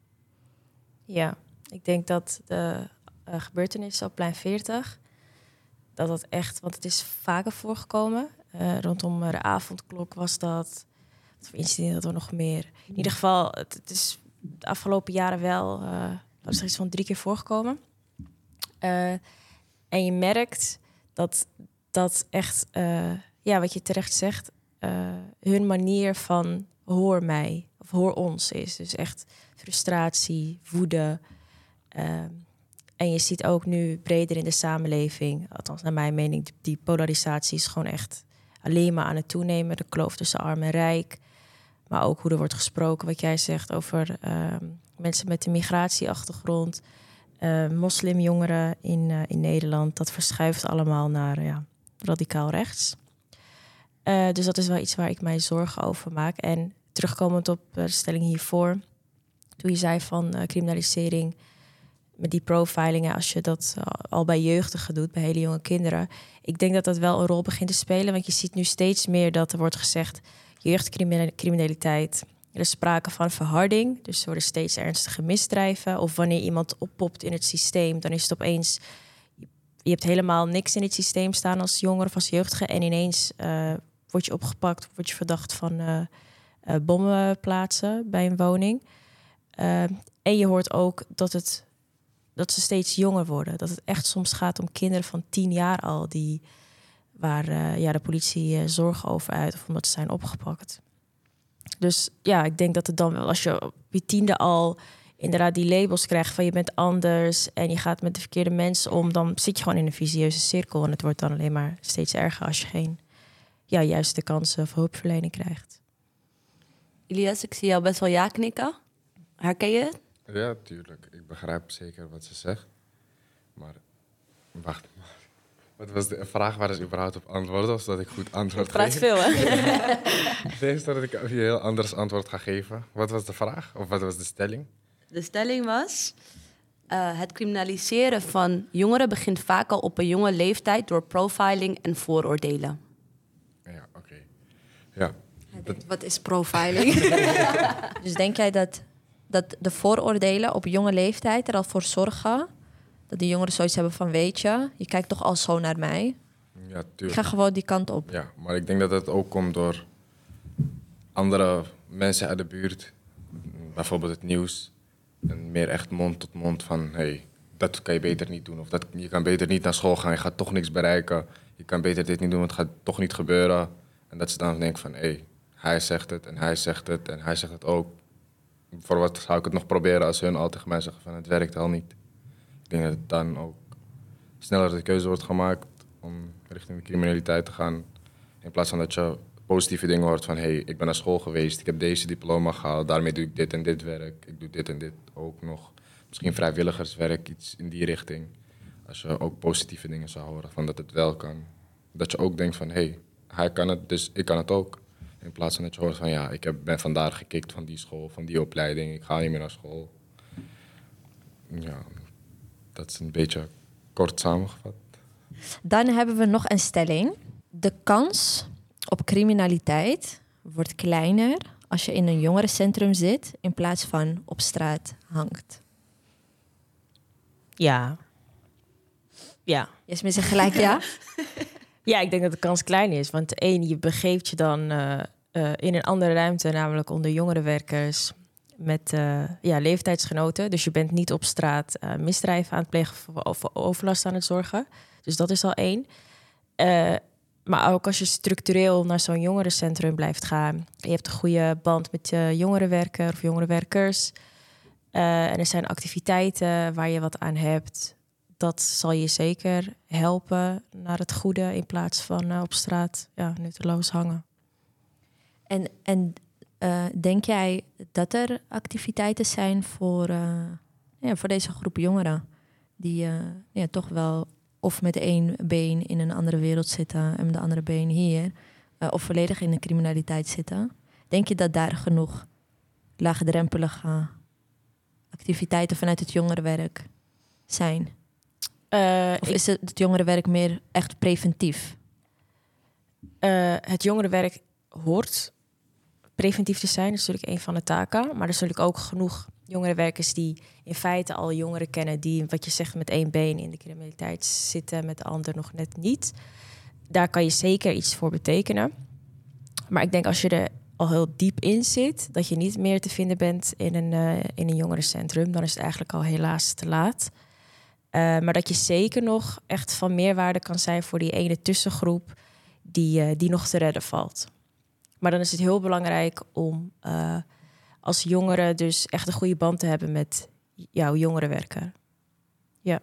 Ja, ik denk dat de uh, gebeurtenissen op Plein veertig... dat dat echt, want het is vaker voorgekomen. Uh, rondom de avondklok was dat. Wat voor incidenten hadden we nog meer? In ieder geval, het, het is de afgelopen jaren wel... Uh, dat is er iets van drie keer voorgekomen. Uh, en je merkt dat dat echt... Uh, ja, wat je terecht zegt... Uh, hun manier van hoor mij of hoor ons is. Dus echt frustratie, woede... Uh, En je ziet ook nu breder in de samenleving, althans naar mijn mening, die polarisatie is gewoon echt alleen maar aan het toenemen. De kloof tussen arm en rijk. Maar ook hoe er wordt gesproken, wat jij zegt over uh, mensen met een migratieachtergrond. Uh, moslimjongeren in, uh, in Nederland. Dat verschuift allemaal naar ja, radicaal rechts. Uh, dus dat is wel iets waar ik mij zorgen over maak. En terugkomend op de stelling hiervoor, toen je zei van uh, criminalisering... met die profilingen, als je dat al bij jeugdigen doet, bij hele jonge kinderen. Ik denk dat dat wel een rol begint te spelen. Want je ziet nu steeds meer dat er wordt gezegd... jeugdcriminaliteit, er is sprake van verharding. Dus er worden steeds ernstige misdrijven. Of wanneer iemand oppopt in het systeem, dan is het opeens... je hebt helemaal niks in het systeem staan als jonger of als jeugdige... en ineens uh, word je opgepakt, word je verdacht van uh, uh, bommen plaatsen bij een woning. Uh, en je hoort ook dat het... dat ze steeds jonger worden. Dat het echt soms gaat om kinderen van tien jaar al... die, waar uh, ja, de politie uh, zorgen over uit... of omdat ze zijn opgepakt. Dus ja, ik denk dat het dan wel... als je op je tiende al inderdaad die labels krijgt... van je bent anders en je gaat met de verkeerde mensen om... dan zit je gewoon in een visieuze cirkel... en het wordt dan alleen maar steeds erger... als je geen ja, juiste kansen voor hulpverlening krijgt. Ilias, ik zie jou best wel ja knikken. Herken je het? Ja, tuurlijk. Ik begrijp zeker wat ze zegt. Maar, wacht. Wat was de vraag waar ze überhaupt op antwoordde? Of dat ik goed antwoord Je praat geef? veel, hè? Het is dat ik je een heel anders antwoord ga geven. Wat was de vraag? Of wat was de stelling? De stelling was... Uh, het criminaliseren van jongeren begint vaak al op een jonge leeftijd... door profiling en vooroordelen. Ja, oké. Okay. Ja. Dat... Wat is profiling? Dus denk jij dat, dat de vooroordelen op jonge leeftijd er al voor zorgen... dat die jongeren zoiets hebben van, weet je... je kijkt toch al zo naar mij. Ja, tuurlijk. Ik ga gewoon die kant op. Ja, maar ik denk dat het ook komt door andere mensen uit de buurt. Bijvoorbeeld het nieuws. En meer echt mond tot mond van, hey, dat kan je beter niet doen. Of dat, je kan beter niet naar school gaan, je gaat toch niks bereiken. Je kan beter dit niet doen, want het gaat toch niet gebeuren. En dat ze dan denken van, hey, hij zegt het en hij zegt het en hij zegt het ook. Voor wat zou ik het nog proberen als hun al tegen mij zeggen van, het werkt al niet. Ik denk dat het dan ook sneller de keuze wordt gemaakt om richting de criminaliteit te gaan. In plaats van dat je positieve dingen hoort van, hey, ik ben naar school geweest, ik heb deze diploma gehaald, daarmee doe ik dit en dit werk. Ik doe dit en dit ook nog. Misschien vrijwilligerswerk, iets in die richting. Als je ook positieve dingen zou horen van dat het wel kan. Dat je ook denkt van, hey, hij kan het, dus ik kan het ook. In plaats van dat je hoort van, ja, ik heb, ben vandaar gekikt van die school, van die opleiding, ik ga niet meer naar school. Ja, dat is een beetje kort samengevat. Dan hebben we nog een stelling. De kans op criminaliteit wordt kleiner als je in een jongerencentrum zit in plaats van op straat hangt. Ja. Ja. Jasmin zegt gelijk ja. Ja, ik denk dat de kans klein is. Want één, je begeeft je dan uh, uh, in een andere ruimte, namelijk onder jongerenwerkers met uh, ja, leeftijdsgenoten. Dus je bent niet op straat uh, misdrijven aan het plegen of overlast aan het zorgen. Dus dat is al één. Uh, maar ook als je structureel naar zo'n jongerencentrum blijft gaan, je hebt een goede band met je jongerenwerker of jongerenwerkers. Uh, en er zijn activiteiten waar je wat aan hebt. Dat zal je zeker helpen naar het goede in plaats van uh, op straat ja, nutteloos hangen. En, en uh, denk jij dat er activiteiten zijn voor, uh, ja, voor deze groep jongeren die uh, ja, toch wel of met één been in een andere wereld zitten en met de andere been hier, uh, of volledig in de criminaliteit zitten? Denk je dat daar genoeg laagdrempelige activiteiten vanuit het jongerenwerk zijn? Uh, of ik, is het, het jongerenwerk meer echt preventief? Uh, het jongerenwerk hoort preventief te zijn. Dat is natuurlijk een van de taken. Maar er zijn natuurlijk ook genoeg jongerenwerkers die in feite al jongeren kennen die, wat je zegt, met één been in de criminaliteit zitten, met de ander nog net niet. Daar kan je zeker iets voor betekenen. Maar ik denk als je er al heel diep in zit, dat je niet meer te vinden bent in een, uh, in een jongerencentrum, dan is het eigenlijk al helaas te laat. Uh, maar dat je zeker nog echt van meerwaarde kan zijn voor die ene tussengroep die, uh, die nog te redden valt. Maar dan is het heel belangrijk om uh, als jongere dus echt een goede band te hebben met jouw jongerenwerker. Ja.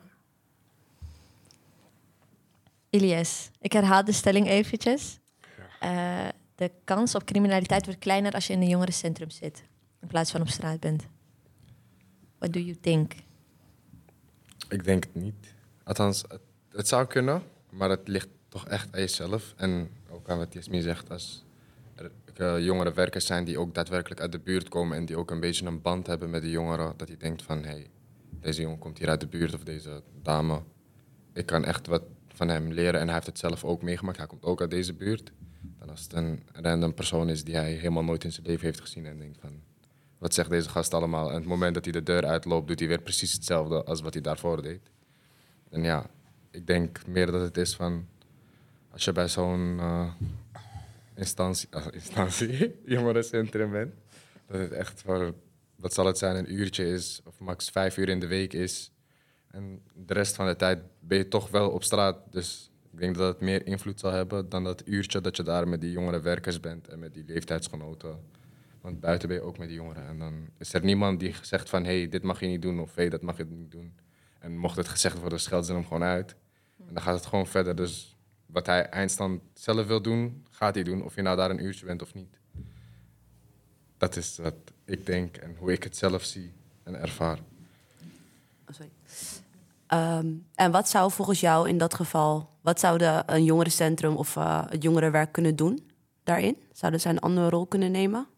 Ilias, ik herhaal de stelling eventjes. Uh, de kans op criminaliteit wordt kleiner als je in een jongerencentrum zit, in plaats van op straat bent. What do you think? Ik denk het niet. Althans, het, het zou kunnen, maar het ligt toch echt aan jezelf. En ook aan wat Jasmin zegt, als er uh, jongere werkers zijn die ook daadwerkelijk uit de buurt komen en die ook een beetje een band hebben met de jongeren, dat je denkt van, hey, deze jongen komt hier uit de buurt of deze dame. Ik kan echt wat van hem leren en hij heeft het zelf ook meegemaakt. Hij komt ook uit deze buurt. Dan als het een random persoon is die hij helemaal nooit in zijn leven heeft gezien en denkt van, wat zegt deze gast allemaal? En het moment dat hij de deur uitloopt, doet hij weer precies hetzelfde als wat hij daarvoor deed. En ja, ik denk meer dat het is van, als je bij zo'n uh, instantie, uh, instantie jongerencentrum bent, dat het echt voor, wat zal het zijn, een uurtje is, of max vijf uur in de week is. En de rest van de tijd ben je toch wel op straat. Dus ik denk dat het meer invloed zal hebben dan dat uurtje dat je daar met die jongere werkers bent en met die leeftijdsgenoten. Want buiten ben je ook met die jongeren. En dan is er niemand die zegt van, hé, hey, dit mag je niet doen of hé, hey, dat mag je niet doen. En mocht het gezegd worden, scheldt ze hem gewoon uit. En dan gaat het gewoon verder. Dus wat hij eindstand zelf wil doen, gaat hij doen. Of je nou daar een uurtje bent of niet. dat is wat ik denk en hoe ik het zelf zie en ervaar. Oh, sorry. Um, en wat zou volgens jou in dat geval, wat zou de, een jongerencentrum of uh, het jongerenwerk kunnen doen daarin? Zouden zij een andere rol kunnen nemen?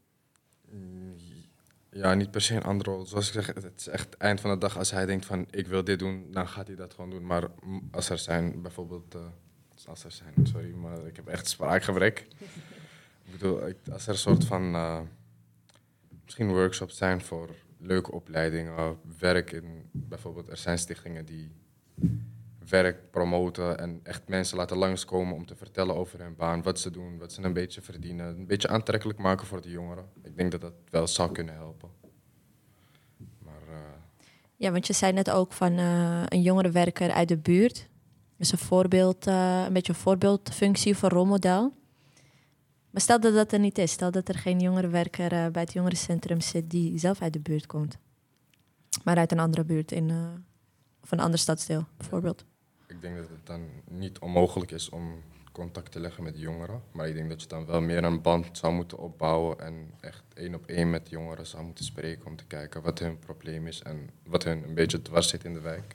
Ja, niet per se een andere rol. Zoals ik zeg, het is echt het eind van de dag. Als hij denkt van, ik wil dit doen, dan gaat hij dat gewoon doen. Maar als er zijn, bijvoorbeeld... Uh, als er zijn, sorry, maar ik heb echt spraakgebrek. Ik bedoel, als er een soort van... Uh, misschien workshops zijn voor leuke opleidingen, werk in... Bijvoorbeeld, er zijn stichtingen die werk promoten en echt mensen laten langskomen om te vertellen over hun baan, wat ze doen, wat ze een beetje verdienen. Een beetje aantrekkelijk maken voor de jongeren. Ik denk dat dat wel zou kunnen helpen. Maar, uh... Ja, want je zei net ook van uh, een jongerenwerker uit de buurt. Dus een voorbeeld, uh, een beetje een voorbeeldfunctie voor rolmodel. Maar stel dat dat er niet is. Stel dat er geen jongerenwerker uh, bij het jongerencentrum zit die zelf uit de buurt komt. Maar uit een andere buurt in, uh, of een ander stadsdeel, bijvoorbeeld. Ik denk dat het dan niet onmogelijk is om contact te leggen met de jongeren. Maar ik denk dat je dan wel meer een band zou moeten opbouwen en echt één op één met de jongeren zou moeten spreken om te kijken wat hun probleem is en wat hun een beetje dwars zit in de wijk.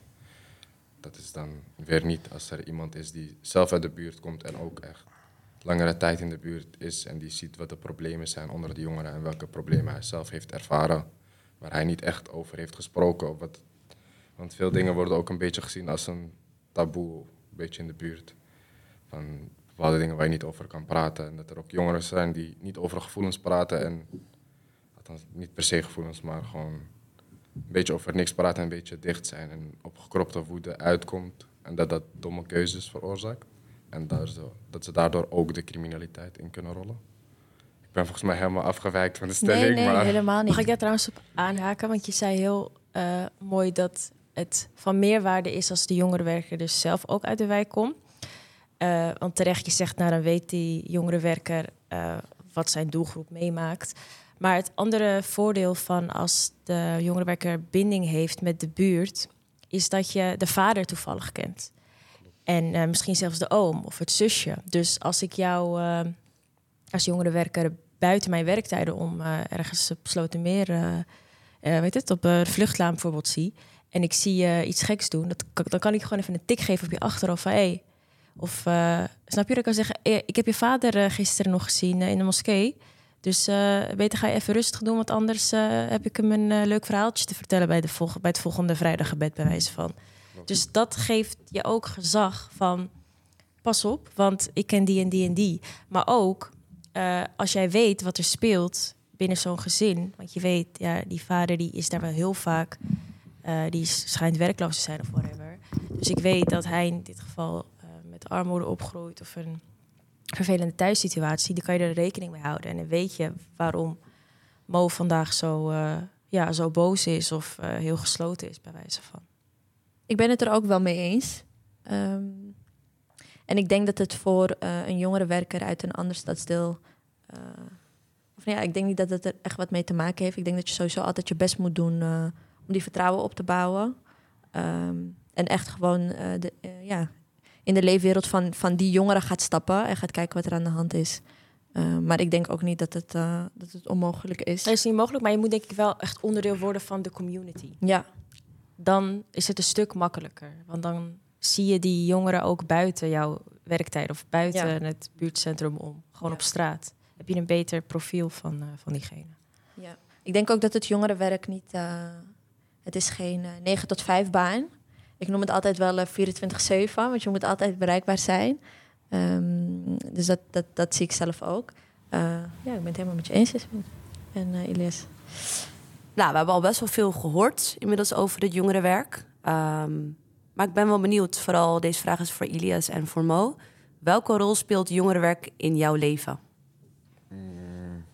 Dat is dan weer niet als er iemand is die zelf uit de buurt komt en ook echt langere tijd in de buurt is en die ziet wat de problemen zijn onder de jongeren en welke problemen hij zelf heeft ervaren, waar hij niet echt over heeft gesproken. Of wat, want veel dingen worden ook een beetje gezien als een taboe, een beetje in de buurt. Van bepaalde dingen waar je niet over kan praten. En dat er ook jongeren zijn die niet over gevoelens praten en, althans niet per se gevoelens, maar gewoon een beetje over niks praten en een beetje dicht zijn en op gekropte woede uitkomt. En dat dat domme keuzes veroorzaakt. En daar zo, dat ze daardoor ook de criminaliteit in kunnen rollen. Ik ben volgens mij helemaal afgewijkt van de stelling. Nee, nee, maar... helemaal niet. Mag ik daar trouwens op aanhaken? Want je zei heel uh, mooi dat het van meerwaarde is als de jongerenwerker dus zelf ook uit de wijk komt. Uh, want terecht, je zegt, nou dan weet die jongerenwerker uh, wat zijn doelgroep meemaakt. Maar het andere voordeel van als de jongerenwerker binding heeft met de buurt, is dat je de vader toevallig kent. En uh, misschien zelfs de oom of het zusje. Dus als ik jou uh, als jongerenwerker buiten mijn werktijden om uh, ergens op Slotermeer, uh, uh, weet het, op uh, de Vluchtlaan bijvoorbeeld zie, en ik zie je uh, iets geks doen, dat, dan kan ik gewoon even een tik geven op je achterhoofd van, hey. Of uh, snap je, dat ik kan zeggen, hey, ik heb je vader uh, gisteren nog gezien uh, in de moskee. Dus uh, beter ga je even rustig doen, want anders uh, heb ik hem een uh, leuk verhaaltje te vertellen bij, de volg- bij het volgende vrijdaggebed, bij wijze van. Dus dat geeft je ook gezag van, pas op, want ik ken die en die en die. Maar ook, uh, als jij weet wat er speelt binnen zo'n gezin, want je weet, ja, die vader die is daar wel heel vaak, uh, die schijnt werkloos te zijn of whatever. Dus ik weet dat hij in dit geval uh, met armoede opgroeit of een vervelende thuissituatie, die kan je er rekening mee houden. En dan weet je waarom Mo vandaag zo, uh, ja, zo boos is of uh, heel gesloten is, bij wijze van. Ik ben het er ook wel mee eens. Um, en ik denk dat het voor uh, een jongerenwerker uit een ander stadsdeel, Uh, of ja, ik denk niet dat het er echt wat mee te maken heeft. Ik denk dat je sowieso altijd je best moet doen uh, om die vertrouwen op te bouwen. Um, en echt gewoon uh, de, uh, ja, in de leefwereld van, van die jongeren gaat stappen en gaat kijken wat er aan de hand is. Uh, maar ik denk ook niet dat het, uh, dat het onmogelijk is. Dat is niet mogelijk, maar je moet denk ik wel echt onderdeel worden van de community. Ja. Dan is het een stuk makkelijker. Want dan zie je die jongeren ook buiten jouw werktijd of buiten ja. het buurtcentrum om. Gewoon ja. op straat. Heb je een beter profiel van, uh, van diegene. Ja. Ik denk ook dat het jongerenwerk niet, Uh, het is geen uh, negen tot vijf baan. Ik noem het altijd wel uh, vierentwintig zeven, want je moet altijd bereikbaar zijn. Um, dus dat, dat, dat zie ik zelf ook. Uh, ja, ik ben het helemaal met je eens, Jasmin en uh, Elias. Nou, we hebben al best wel veel gehoord inmiddels over het jongerenwerk. Um, maar ik ben wel benieuwd, vooral deze vraag is voor Elias en voor Mo. Welke rol speelt jongerenwerk in jouw leven? Mm,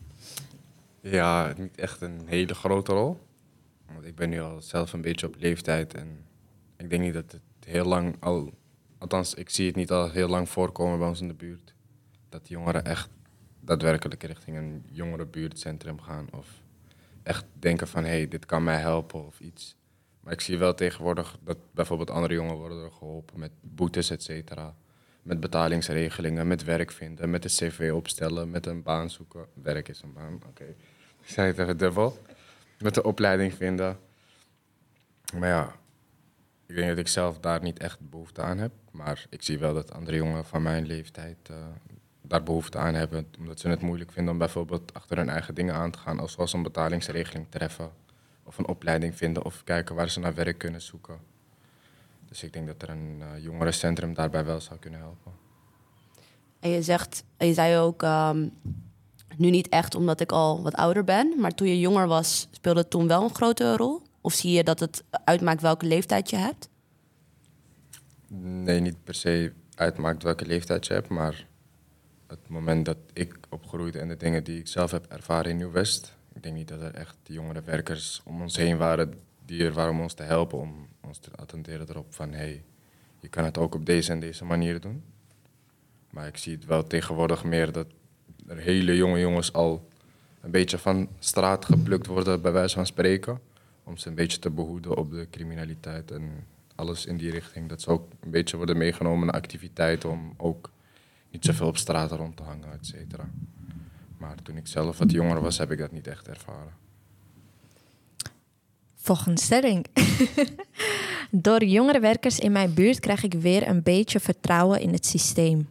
ja, niet echt een hele grote rol. Want ik ben nu al zelf een beetje op leeftijd en ik denk niet dat het heel lang al... Althans, ik zie het niet al heel lang voorkomen bij ons in de buurt. Dat jongeren echt daadwerkelijk richting een jongerenbuurtcentrum gaan of echt denken van, hé, hey, dit kan mij helpen of iets. Maar ik zie wel tegenwoordig dat bijvoorbeeld andere jongeren worden geholpen met boetes, et cetera. Met betalingsregelingen, met werk vinden, met een cv opstellen, met een baan zoeken. Werk is een baan, oké. Okay. ik zei het even dubbel, met de opleiding vinden. Maar ja, ik denk dat ik zelf daar niet echt behoefte aan heb. Maar ik zie wel dat andere jongeren van mijn leeftijd uh, daar behoefte aan hebben. Omdat ze het moeilijk vinden om bijvoorbeeld achter hun eigen dingen aan te gaan. Of zoals een betalingsregeling treffen. Of een opleiding vinden. Of kijken waar ze naar werk kunnen zoeken. Dus ik denk dat er een uh, jongerencentrum daarbij wel zou kunnen helpen. En je zegt, je zei ook, um, nu niet echt omdat ik al wat ouder ben. Maar toen je jonger was, speelde het toen wel een grote rol? Of zie je dat het uitmaakt welke leeftijd je hebt? Nee, niet per se uitmaakt welke leeftijd je hebt. Maar het moment dat ik opgroeide en de dingen die ik zelf heb ervaren in Nieuw-West. Ik denk niet dat er echt jongere werkers om ons heen waren die er waren om ons te helpen. Om ons te attenderen erop van, hé, hey, je kan het ook op deze en deze manier doen. Maar ik zie het wel tegenwoordig meer dat er hele jonge jongens al een beetje van straat geplukt worden, bij wijze van spreken. Om ze een beetje te behoeden op de criminaliteit en alles in die richting. Dat ze ook een beetje worden meegenomen naar activiteiten om ook niet zoveel op straat rond te hangen, et cetera. Maar toen ik zelf wat jonger was, heb ik dat niet echt ervaren. Volgende stelling. Door jongere werkers in mijn buurt krijg ik weer een beetje vertrouwen in het systeem.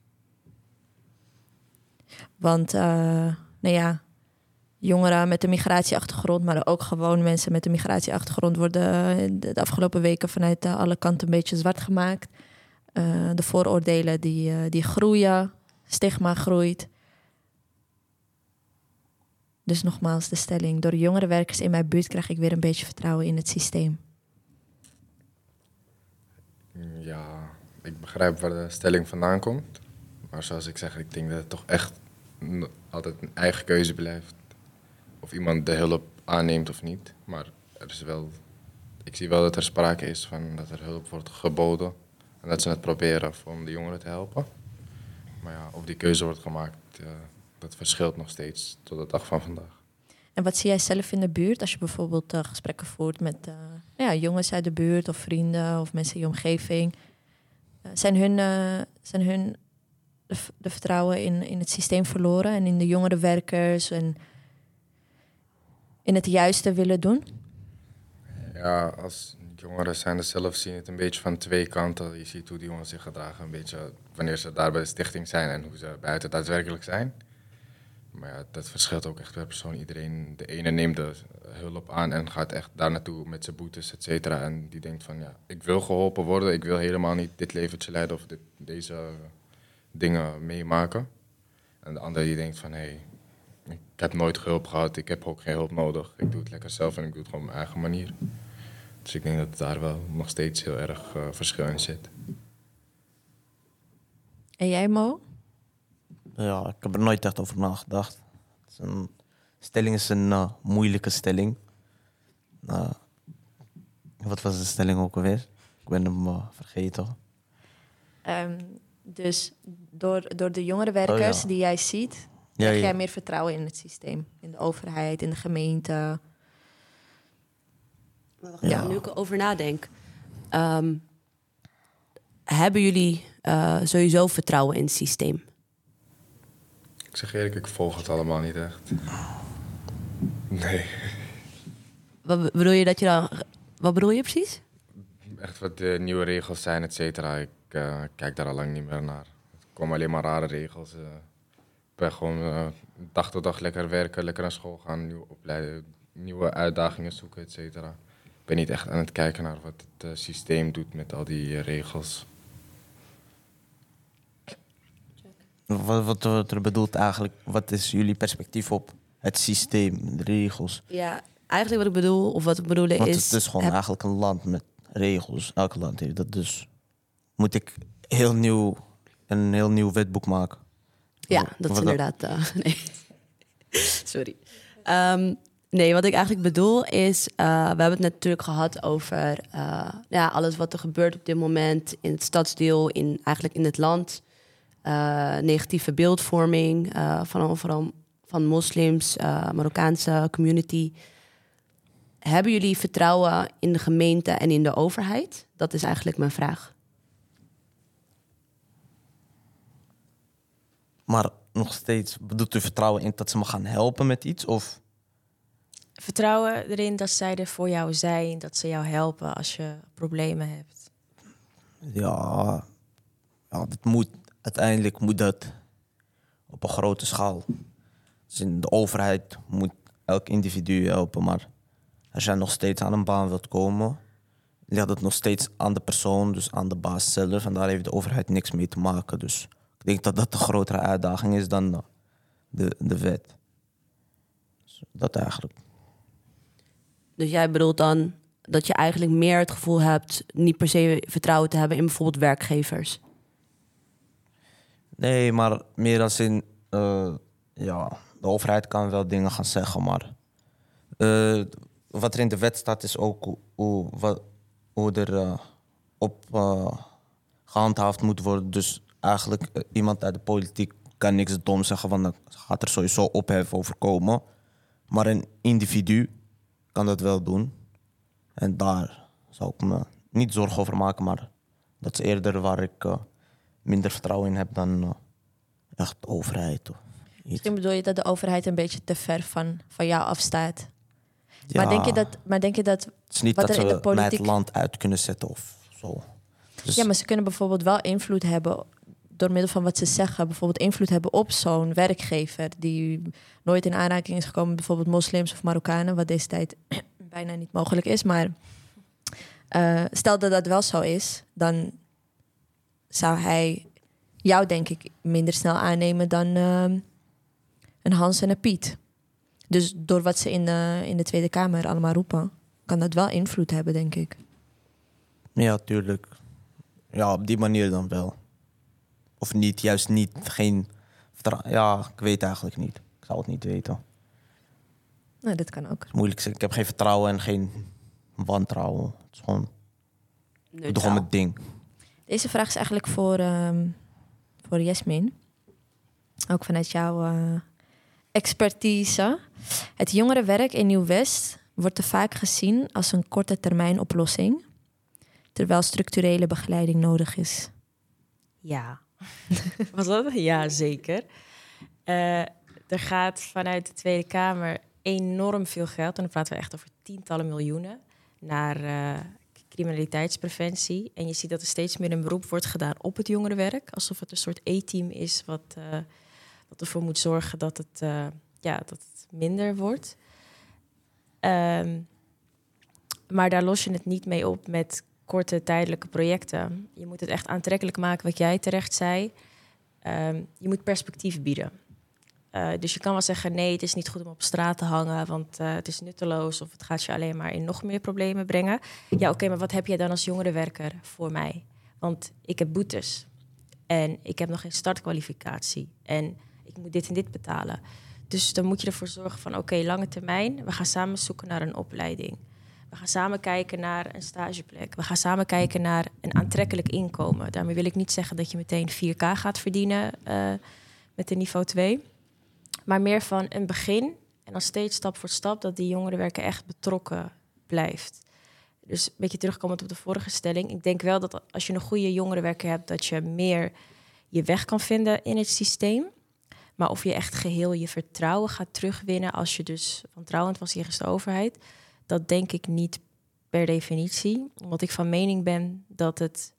Want, uh, nou ja, jongeren met een migratieachtergrond, maar ook gewoon mensen met een migratieachtergrond worden de afgelopen weken vanuit alle kanten een beetje zwart gemaakt. Uh, de vooroordelen die, uh, die groeien, stigma groeit. Dus nogmaals de stelling, door jongere werkers in mijn buurt krijg ik weer een beetje vertrouwen in het systeem. Ja, ik begrijp waar de stelling vandaan komt. Maar zoals ik zeg, ik denk dat het toch echt altijd een eigen keuze blijft. Of iemand de hulp aanneemt of niet. Maar er is wel, ik zie wel dat er sprake is van dat er hulp wordt geboden. En dat ze het proberen om de jongeren te helpen. Maar ja, of die keuze wordt gemaakt, uh, dat verschilt nog steeds tot de dag van vandaag. En wat zie jij zelf in de buurt als je bijvoorbeeld uh, gesprekken voert met uh, ja, jongens uit de buurt of vrienden of mensen in je omgeving? Uh, zijn hun, uh, zijn hun de, de vertrouwen in, in het systeem verloren en in de jongere werkers en in het juiste willen doen? Ja, als jongeren zijn er zelf zien het een beetje van twee kanten. Je ziet hoe die jongens zich gedragen, een beetje wanneer ze daar bij de stichting zijn en hoe ze buiten daadwerkelijk zijn. Maar ja, dat verschilt ook echt per persoon. Iedereen, de ene neemt de hulp aan en gaat echt daar naartoe met zijn boetes, et cetera. En die denkt van, ja, ik wil geholpen worden. Ik wil helemaal niet dit leventje leiden of dit, deze dingen meemaken. En de andere die denkt van, hé, hey, ik heb nooit hulp gehad. Ik heb ook geen hulp nodig. Ik doe het lekker zelf en ik doe het gewoon op mijn eigen manier. Dus ik denk dat daar wel nog steeds heel erg uh, verschil in zit. En jij, Mo? Ja, ik heb er nooit echt over nagedacht. Het is een stelling is een uh, moeilijke stelling. Uh, wat was de stelling ook alweer? Ik ben hem uh, vergeten. Um, dus door, door de jongere werkers oh, ja. die jij ziet, krijg ja, jij ja. meer vertrouwen in het systeem. In de overheid, in de gemeente. Ja, nu ik erover nadenk. Um, hebben jullie uh, sowieso vertrouwen in het systeem? Ik zeg eerlijk, ik volg het allemaal niet echt. Nee. Wat bedoel je dat je dan... Wat bedoel je precies? Echt wat de nieuwe regels zijn, et cetera. Ik uh, kijk daar al lang niet meer naar. Er komen alleen maar rare regels. Uh, ik ben gewoon uh, dag tot dag lekker werken, lekker naar school gaan, nieuw opleiden, nieuwe uitdagingen zoeken, et cetera. Ik ben niet echt aan het kijken naar wat het uh, systeem doet met al die uh, regels. Wat, wat, wat er bedoelt eigenlijk, wat is jullie perspectief op het systeem, de regels? Ja, eigenlijk wat ik bedoel, of wat ik bedoel is... Want het is gewoon heb... eigenlijk een land met regels. Elke land heeft dat. Dus moet ik heel nieuw, een heel nieuw wetboek maken. Ja, dat is inderdaad... Uh, nee. Sorry. Um, nee, wat ik eigenlijk bedoel is... Uh, we hebben het natuurlijk gehad over uh, ja, alles wat er gebeurt op dit moment... in het stadsdeel, in, eigenlijk in het land... Uh, negatieve beeldvorming uh, van, vooral van moslims, uh, Marokkaanse community. Hebben jullie vertrouwen in de gemeente en in de overheid? Dat is eigenlijk mijn vraag. Maar nog steeds, bedoelt u vertrouwen in dat ze me gaan helpen met iets? Of vertrouwen erin dat zij er voor jou zijn, dat ze jou helpen als je problemen hebt. Ja, ja dat moet, uiteindelijk moet dat op een grote schaal. Dus in de overheid moet elk individu helpen, maar als jij nog steeds aan een baan wilt komen, ligt het nog steeds aan de persoon, dus aan de baas zelf. En daar heeft de overheid niks mee te maken. Dus ik denk dat dat een grotere uitdaging is dan de, de wet. Dus dat eigenlijk. Dus jij bedoelt dan dat je eigenlijk meer het gevoel hebt niet per se vertrouwen te hebben in bijvoorbeeld werkgevers? Nee, maar meer als in... Uh, ja, de overheid kan wel dingen gaan zeggen, maar... Uh, wat er in de wet staat is ook hoe, hoe, wat, hoe er uh, op uh, gehandhaafd moet worden. Dus eigenlijk uh, iemand uit de politiek kan niks dom zeggen, want dan gaat er sowieso ophef over komen. Maar een individu kan dat wel doen. En daar zou ik me niet zorgen over maken, maar dat is eerder waar ik uh, minder vertrouwen in heb dan uh, echt de overheid. Of iets. Misschien bedoel je dat de overheid een beetje te ver van, van jou afstaat. Ja, maar, denk je dat, maar denk je dat... Het is niet wat dat er in ze de politiek... mij het land uit kunnen zetten of zo. Dus... Ja, maar ze kunnen bijvoorbeeld wel invloed hebben door middel van wat ze zeggen. Bijvoorbeeld invloed hebben op zo'n werkgever die nooit in aanraking is gekomen, bijvoorbeeld moslims of Marokkanen, wat deze tijd bijna niet mogelijk is. Maar uh, stel dat dat wel zo is, dan zou hij jou denk ik minder snel aannemen dan uh, een Hans en een Piet. Dus door wat ze in de, in de Tweede Kamer allemaal roepen, kan dat wel invloed hebben, denk ik. Ja, tuurlijk. Ja, op die manier dan wel. Of niet, juist niet. Geen vertra- Ja, ik weet eigenlijk niet. Ik zou het niet weten. Nou, dat kan ook. Het is moeilijk. Ik heb geen vertrouwen en geen wantrouwen. Het is gewoon... Ik doe gewoon mijn ding. Deze vraag is eigenlijk voor, um, voor Jasmin. Ook vanuit jouw uh, expertise. Het jongerenwerk in Nieuw-West wordt te vaak gezien als een korte termijn oplossing, terwijl structurele begeleiding nodig is. Ja. Was dat? Ja, zeker. Uh, er gaat vanuit de Tweede Kamer enorm veel geld, en dan praten we echt over tientallen miljoenen, naar uh, criminaliteitspreventie. En je ziet dat er steeds meer een beroep wordt gedaan op het jongerenwerk, alsof het een soort E-team is wat, uh, wat ervoor moet zorgen dat het, uh, ja, dat het minder wordt. Um, maar daar los je het niet mee op met korte tijdelijke projecten. Je moet het echt aantrekkelijk maken, wat jij terecht zei. Um, je moet perspectief bieden. Uh, dus je kan wel zeggen, nee, het is niet goed om op straat te hangen, want uh, het is nutteloos of het gaat je alleen maar in nog meer problemen brengen. Ja, oké, okay, maar wat heb jij dan als jongerenwerker voor mij? Want ik heb boetes en ik heb nog geen startkwalificatie en ik moet dit en dit betalen. Dus dan moet je ervoor zorgen van, oké, okay, lange termijn, we gaan samen zoeken naar een opleiding. We gaan samen kijken naar een stageplek. We gaan samen kijken naar een aantrekkelijk inkomen. Daarmee wil ik niet zeggen dat je meteen vier k gaat verdienen uh, met de niveau twee. Maar meer van een begin en dan steeds stap voor stap dat die jongerenwerker echt betrokken blijft. Dus een beetje terugkomend op de vorige stelling. Ik denk wel dat als je een goede jongerenwerker hebt, dat je meer je weg kan vinden in het systeem. Maar of je echt geheel je vertrouwen gaat terugwinnen als je dus wantrouwend was jegens de overheid, dat denk ik niet per definitie. Omdat ik van mening ben dat het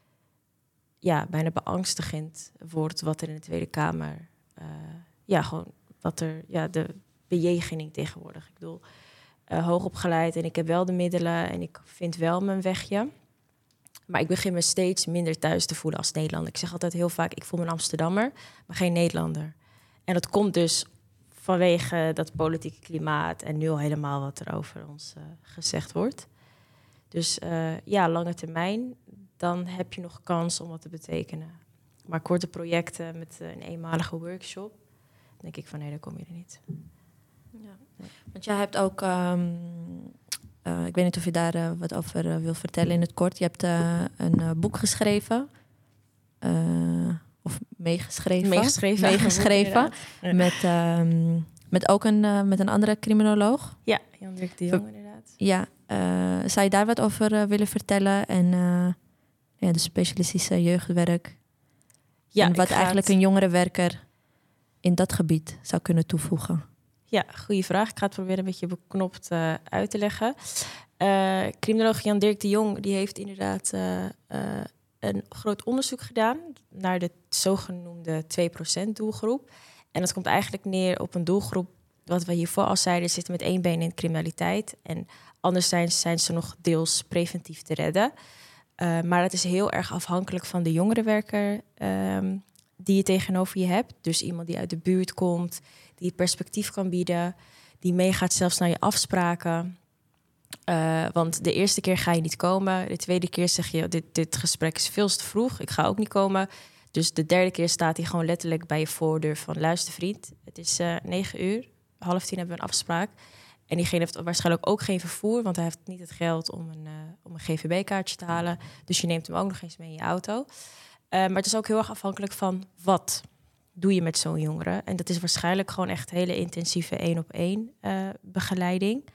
ja, bijna beangstigend wordt wat er in de Tweede Kamer... Uh, ja, gewoon wat er... Ja, de bejegening tegenwoordig. Ik bedoel, uh, hoogopgeleid en ik heb wel de middelen en ik vind wel mijn wegje. Maar ik begin me steeds minder thuis te voelen als Nederlander. Ik zeg altijd heel vaak, ik voel me een Amsterdammer, maar geen Nederlander. En dat komt dus vanwege dat politieke klimaat en nu al helemaal wat er over ons uh, gezegd wordt. Dus uh, ja, lange termijn, dan heb je nog kans om wat te betekenen. Maar korte projecten met uh, een eenmalige workshop, denk ik van nee, dan kom je er niet. Ja. Nee. Want jij hebt ook, um, uh, ik weet niet of je daar uh, wat over uh, wil vertellen in het kort. Je hebt uh, een uh, boek geschreven. Uh, Of meegeschreven. Meegeschreven. meegeschreven ja. met, um, met ook een, uh, met een andere criminoloog. Ja, Jan-Dirk de Jong inderdaad. Ja, uh, zou je daar wat over uh, willen vertellen? En uh, ja, de specialistische jeugdwerk. Ja, en wat eigenlijk het... een jongerenwerker in dat gebied zou kunnen toevoegen. Ja, goede vraag. Ik ga het proberen een beetje beknopt uh, uit te leggen. Uh, criminoloog Jan-Dirk de Jong die heeft inderdaad uh, uh, een groot onderzoek gedaan naar de zogenoemde twee procent doelgroep. En dat komt eigenlijk neer op een doelgroep, wat we hiervoor al zeiden, zitten met één been in de criminaliteit. En anderzijds zijn ze nog deels preventief te redden. Uh, maar dat is heel erg afhankelijk van de jongerenwerker um, die je tegenover je hebt. Dus iemand die uit de buurt komt, die perspectief kan bieden, die meegaat zelfs naar je afspraken. Uh, want de eerste keer ga je niet komen. De tweede keer zeg je, dit, dit gesprek is veel te vroeg, ik ga ook niet komen. Dus de derde keer staat hij gewoon letterlijk bij je voordeur van, luister vriend, het is uh, negen uur, half tien hebben we een afspraak. En diegene heeft waarschijnlijk ook geen vervoer, want hij heeft niet het geld om een, uh, om een G V B-kaartje te halen. Dus je neemt hem ook nog eens mee in je auto. Uh, maar het is ook heel erg afhankelijk van wat doe je met zo'n jongere. En dat is waarschijnlijk gewoon echt hele intensieve één-op-één uh, begeleiding.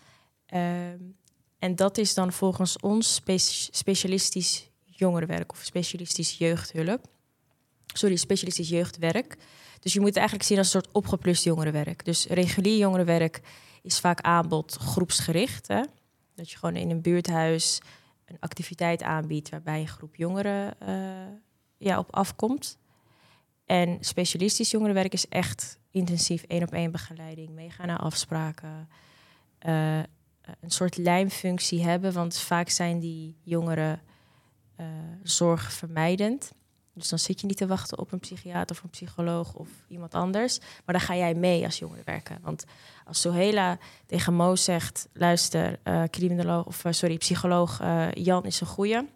Uh, en dat is dan volgens ons spe- specialistisch jongerenwerk of specialistisch jeugdhulp. Sorry, specialistisch jeugdwerk. Dus je moet het eigenlijk zien als een soort opgeplust jongerenwerk. Dus regulier jongerenwerk is vaak aanbod groepsgericht. Hè? Dat je gewoon in een buurthuis een activiteit aanbiedt waarbij een groep jongeren uh, ja, op afkomt. En specialistisch jongerenwerk is echt intensief één-op-één begeleiding, meegaan naar afspraken, uh, een soort lijmfunctie hebben, want vaak zijn die jongeren uh, zorgvermijdend. Dus dan zit je niet te wachten op een psychiater of een psycholoog of iemand anders. Maar dan ga jij mee als jongerenwerker. Want als Sohela tegen Mo zegt, luister, uh, criminoloog of uh, sorry, psycholoog uh, Jan is een goeie.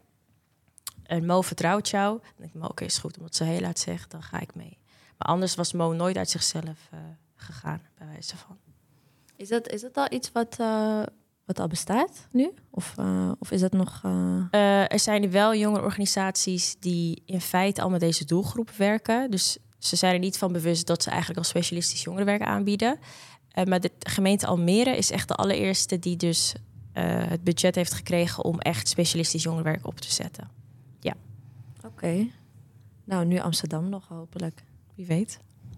En Mo vertrouwt jou. Dan denk ik, Mo, oké, okay, is goed. Omdat Sohela het zegt, dan ga ik mee. Maar anders was Mo nooit uit zichzelf uh, gegaan, bij wijze van. Is dat, is dat al iets wat, uh, wat al bestaat nu? Of, uh, of is dat nog... Uh... Uh, er zijn nu wel jongerenorganisaties die in feite al met deze doelgroep werken. Dus ze zijn er niet van bewust dat ze eigenlijk al specialistisch jongerenwerk aanbieden. Uh, maar de gemeente Almere is echt de allereerste die dus uh, het budget heeft gekregen om echt specialistisch jongerenwerk op te zetten. Ja. Oké. Okay. Nou, nu Amsterdam nog hopelijk. Wie weet.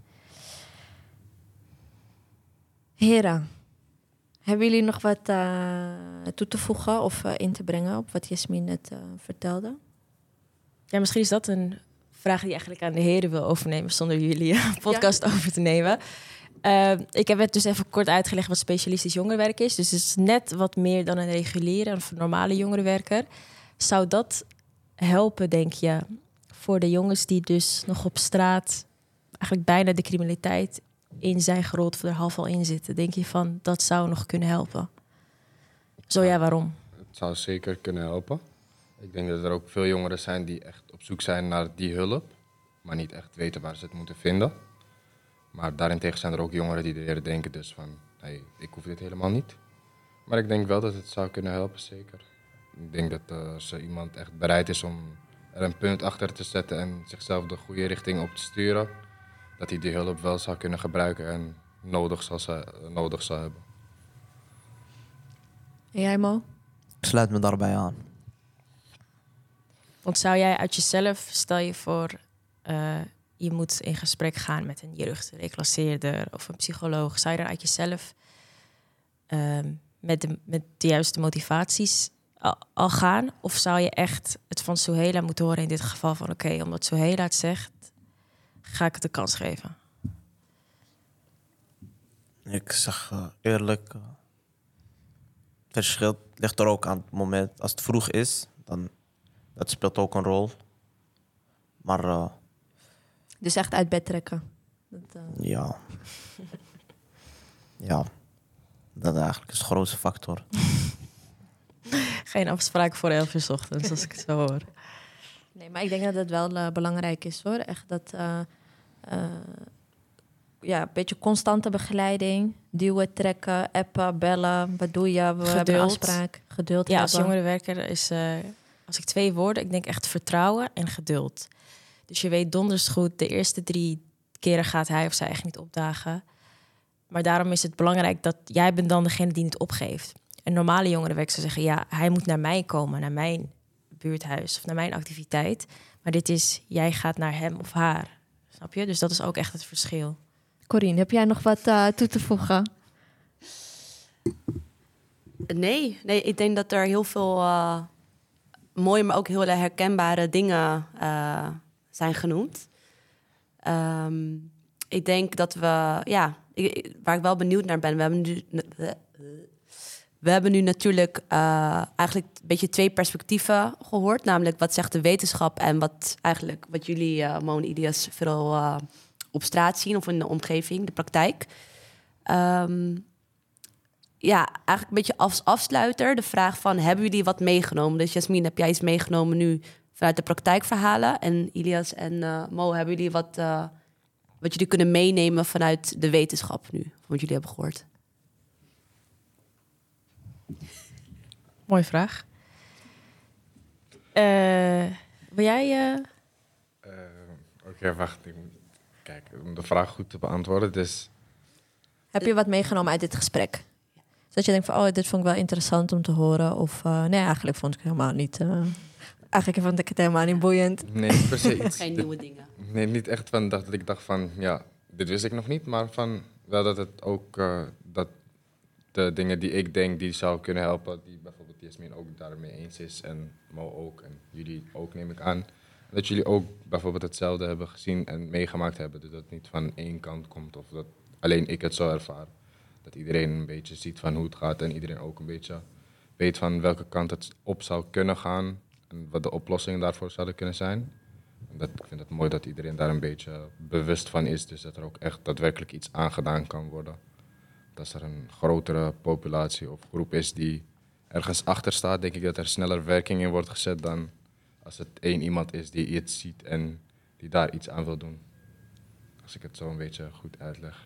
Heren, hebben jullie nog wat uh, toe te voegen of uh, in te brengen op wat Jasmin net uh, vertelde? Ja, misschien is dat een vraag die je eigenlijk aan de heren wil overnemen zonder jullie een podcast ja. over te nemen. Uh, ik heb het dus even kort uitgelegd wat specialistisch jongerenwerk is. Dus het is net wat meer dan een reguliere of normale jongerenwerker. Zou dat helpen, denk je, voor de jongens die dus nog op straat eigenlijk bijna de criminaliteit in zijn gerold of er half al in zitten? Denk je van, dat zou nog kunnen helpen? Zo ja, waarom? Het zou zeker kunnen helpen. Ik denk dat er ook veel jongeren zijn die echt op zoek zijn naar die hulp, maar niet echt weten waar ze het moeten vinden. Maar daarentegen zijn er ook jongeren die leren denken dus van, hey, ik hoef dit helemaal niet. Maar ik denk wel dat het zou kunnen helpen, zeker. Ik denk dat uh, als iemand echt bereid is om er een punt achter te zetten en zichzelf de goede richting op te sturen, dat hij die hulp wel zou kunnen gebruiken en nodig zal, nodig zal hebben. En jij, Mo? Ik sluit me daarbij aan. Want zou jij uit jezelf, stel je voor, uh, je moet in gesprek gaan met een jeugdreclasseerder of een psycholoog, zou je dan uit jezelf uh, met, de, met de juiste motivaties al, al gaan? Of zou je echt het van Sohela moeten horen in dit geval van oké, okay, omdat Sohela het zegt, ga ik het de kans geven? Ik zeg uh, eerlijk, uh, het verschil ligt er ook aan het moment. Als het vroeg is, dan dat speelt ook een rol. Maar uh, dus echt uit bed trekken? Dat, uh... Ja. ja. Dat eigenlijk is de grootste factor. Geen afspraak voor elf uur 's ochtends, als ik het zo hoor. Nee, maar ik denk dat het wel uh, belangrijk is, hoor. Echt dat... Uh, uh, ja, een beetje constante begeleiding. Duwen, trekken, appen, bellen. Wat doe je? We Geduld. hebben een afspraak. Geduld ja, hebben. Als jongerenwerker is... Uh, als ik twee woorden... Ik denk echt vertrouwen en geduld. Dus je weet donders goed... De eerste drie keren gaat hij of zij echt niet opdagen. Maar daarom is het belangrijk dat... Jij bent dan degene die niet opgeeft. Een normale jongerenwerker zou zeggen... Ja, hij moet naar mij komen. Naar mijn buurthuis. Of naar mijn activiteit. Maar dit is... Jij gaat naar hem of haar. Snap je? Dus dat is ook echt het verschil. Corine, heb jij nog wat uh, toe te voegen? Nee, nee, ik denk dat er heel veel uh, mooie, maar ook heel herkenbare dingen uh, zijn genoemd. Um, ik denk dat we, ja, ik, waar ik wel benieuwd naar ben, we hebben nu, we hebben nu natuurlijk uh, eigenlijk een beetje twee perspectieven gehoord. Namelijk wat zegt de wetenschap en wat eigenlijk wat jullie, uh, Mo en Ilias, veel uh, op straat zien of in de omgeving, de praktijk. Um, ja, eigenlijk een beetje als afsluiter de vraag van, hebben jullie wat meegenomen? Dus Jasmine, heb jij iets meegenomen nu vanuit de praktijkverhalen? En Ilias en uh, Mo, hebben jullie wat, uh, wat jullie kunnen meenemen vanuit de wetenschap nu? Van wat jullie hebben gehoord? Mooie vraag. Uh, wil jij... Uh... Uh, Oké, okay, wacht. Ik moet... Kijk, om de vraag goed te beantwoorden, dus... Heb je wat meegenomen uit dit gesprek? Dat je denkt van, oh, dit vond ik wel interessant om te horen. Of uh, nee, eigenlijk vond ik het helemaal niet... Uh, eigenlijk vond ik het helemaal niet boeiend. Nee, per se iets. Geen nieuwe dingen. Nee, niet echt van dat ik dacht van, ja, dit wist ik nog niet. Maar van wel dat het ook, uh, dat de dingen die ik denk die zou kunnen helpen, die bijvoorbeeld Jasmine ook daarmee eens is en Mo ook en jullie ook, neem ik aan. Dat jullie ook bijvoorbeeld hetzelfde hebben gezien en meegemaakt hebben. Dus dat het niet van één kant komt of dat alleen ik het zo ervaar. Dat iedereen een beetje ziet van hoe het gaat en iedereen ook een beetje weet van welke kant het op zou kunnen gaan en wat de oplossingen daarvoor zouden kunnen zijn. En dat, ik vind het mooi dat iedereen daar een beetje bewust van is, dus dat er ook echt daadwerkelijk iets aangedaan kan worden. Als er een grotere populatie of groep is die ergens achter staat, denk ik dat er sneller werking in wordt gezet dan als het één iemand is die iets ziet en die daar iets aan wil doen. Als ik het zo een beetje goed uitleg.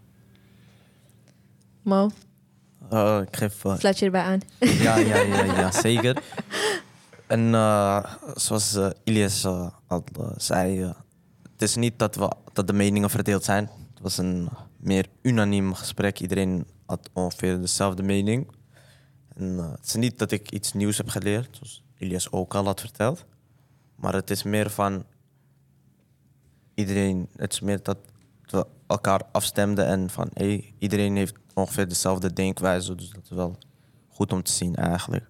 Mo, Uh, ik geef... Uh, sluit je erbij aan? ja, ja, ja, ja, zeker. En uh, zoals uh, Ilias uh, al uh, zei, uh, het is niet dat, we, dat de meningen verdeeld zijn. Het was een meer unaniem gesprek. Iedereen had ongeveer dezelfde mening. En, uh, het is niet dat ik iets nieuws heb geleerd, zoals Ilias ook al had verteld. Maar het is meer van... Iedereen, het is meer dat we elkaar afstemden en van... Hey, iedereen heeft ongeveer dezelfde denkwijze, dus dat is wel goed om te zien eigenlijk.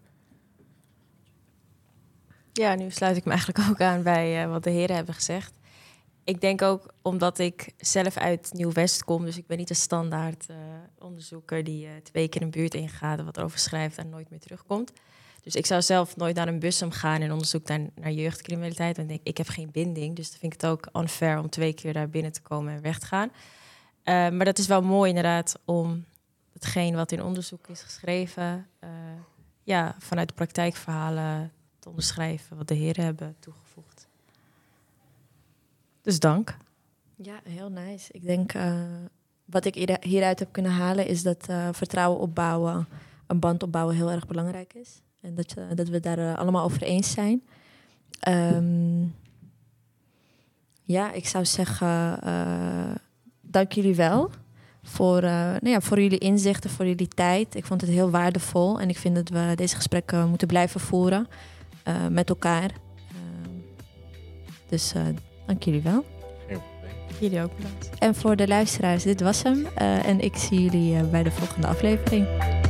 Ja, nu sluit ik me eigenlijk ook aan bij uh, wat de heren hebben gezegd. Ik denk ook omdat ik zelf uit Nieuw-West kom, dus ik ben niet een standaard uh, onderzoeker die uh, twee keer een buurt ingaat, wat erover schrijft en nooit meer terugkomt. Dus ik zou zelf nooit naar een Bussum gaan en onderzoek naar, naar jeugdcriminaliteit. Want ik denk, ik heb geen binding, dus dan vind ik het ook unfair om twee keer daar binnen te komen en weg te gaan. Uh, maar dat is wel mooi inderdaad om hetgeen wat in onderzoek is geschreven, uh, ja, vanuit de praktijkverhalen te onderschrijven wat de heren hebben toegevoegd. Dus dank. Ja, heel nice. Ik denk, uh, wat ik hieruit heb kunnen halen is dat uh, vertrouwen opbouwen, een band opbouwen heel erg belangrijk is. En dat, uh, dat we daar uh, allemaal over eens zijn. Um, ja, ik zou zeggen, uh, dank jullie wel voor, uh, nou ja, voor jullie inzichten, voor jullie tijd. Ik vond het heel waardevol en ik vind dat we deze gesprekken moeten blijven voeren uh, met elkaar. Uh, dus uh, dank jullie wel. Jullie ook bedankt. En voor de luisteraars, dit was hem. Uh, en ik zie jullie uh, bij de volgende aflevering.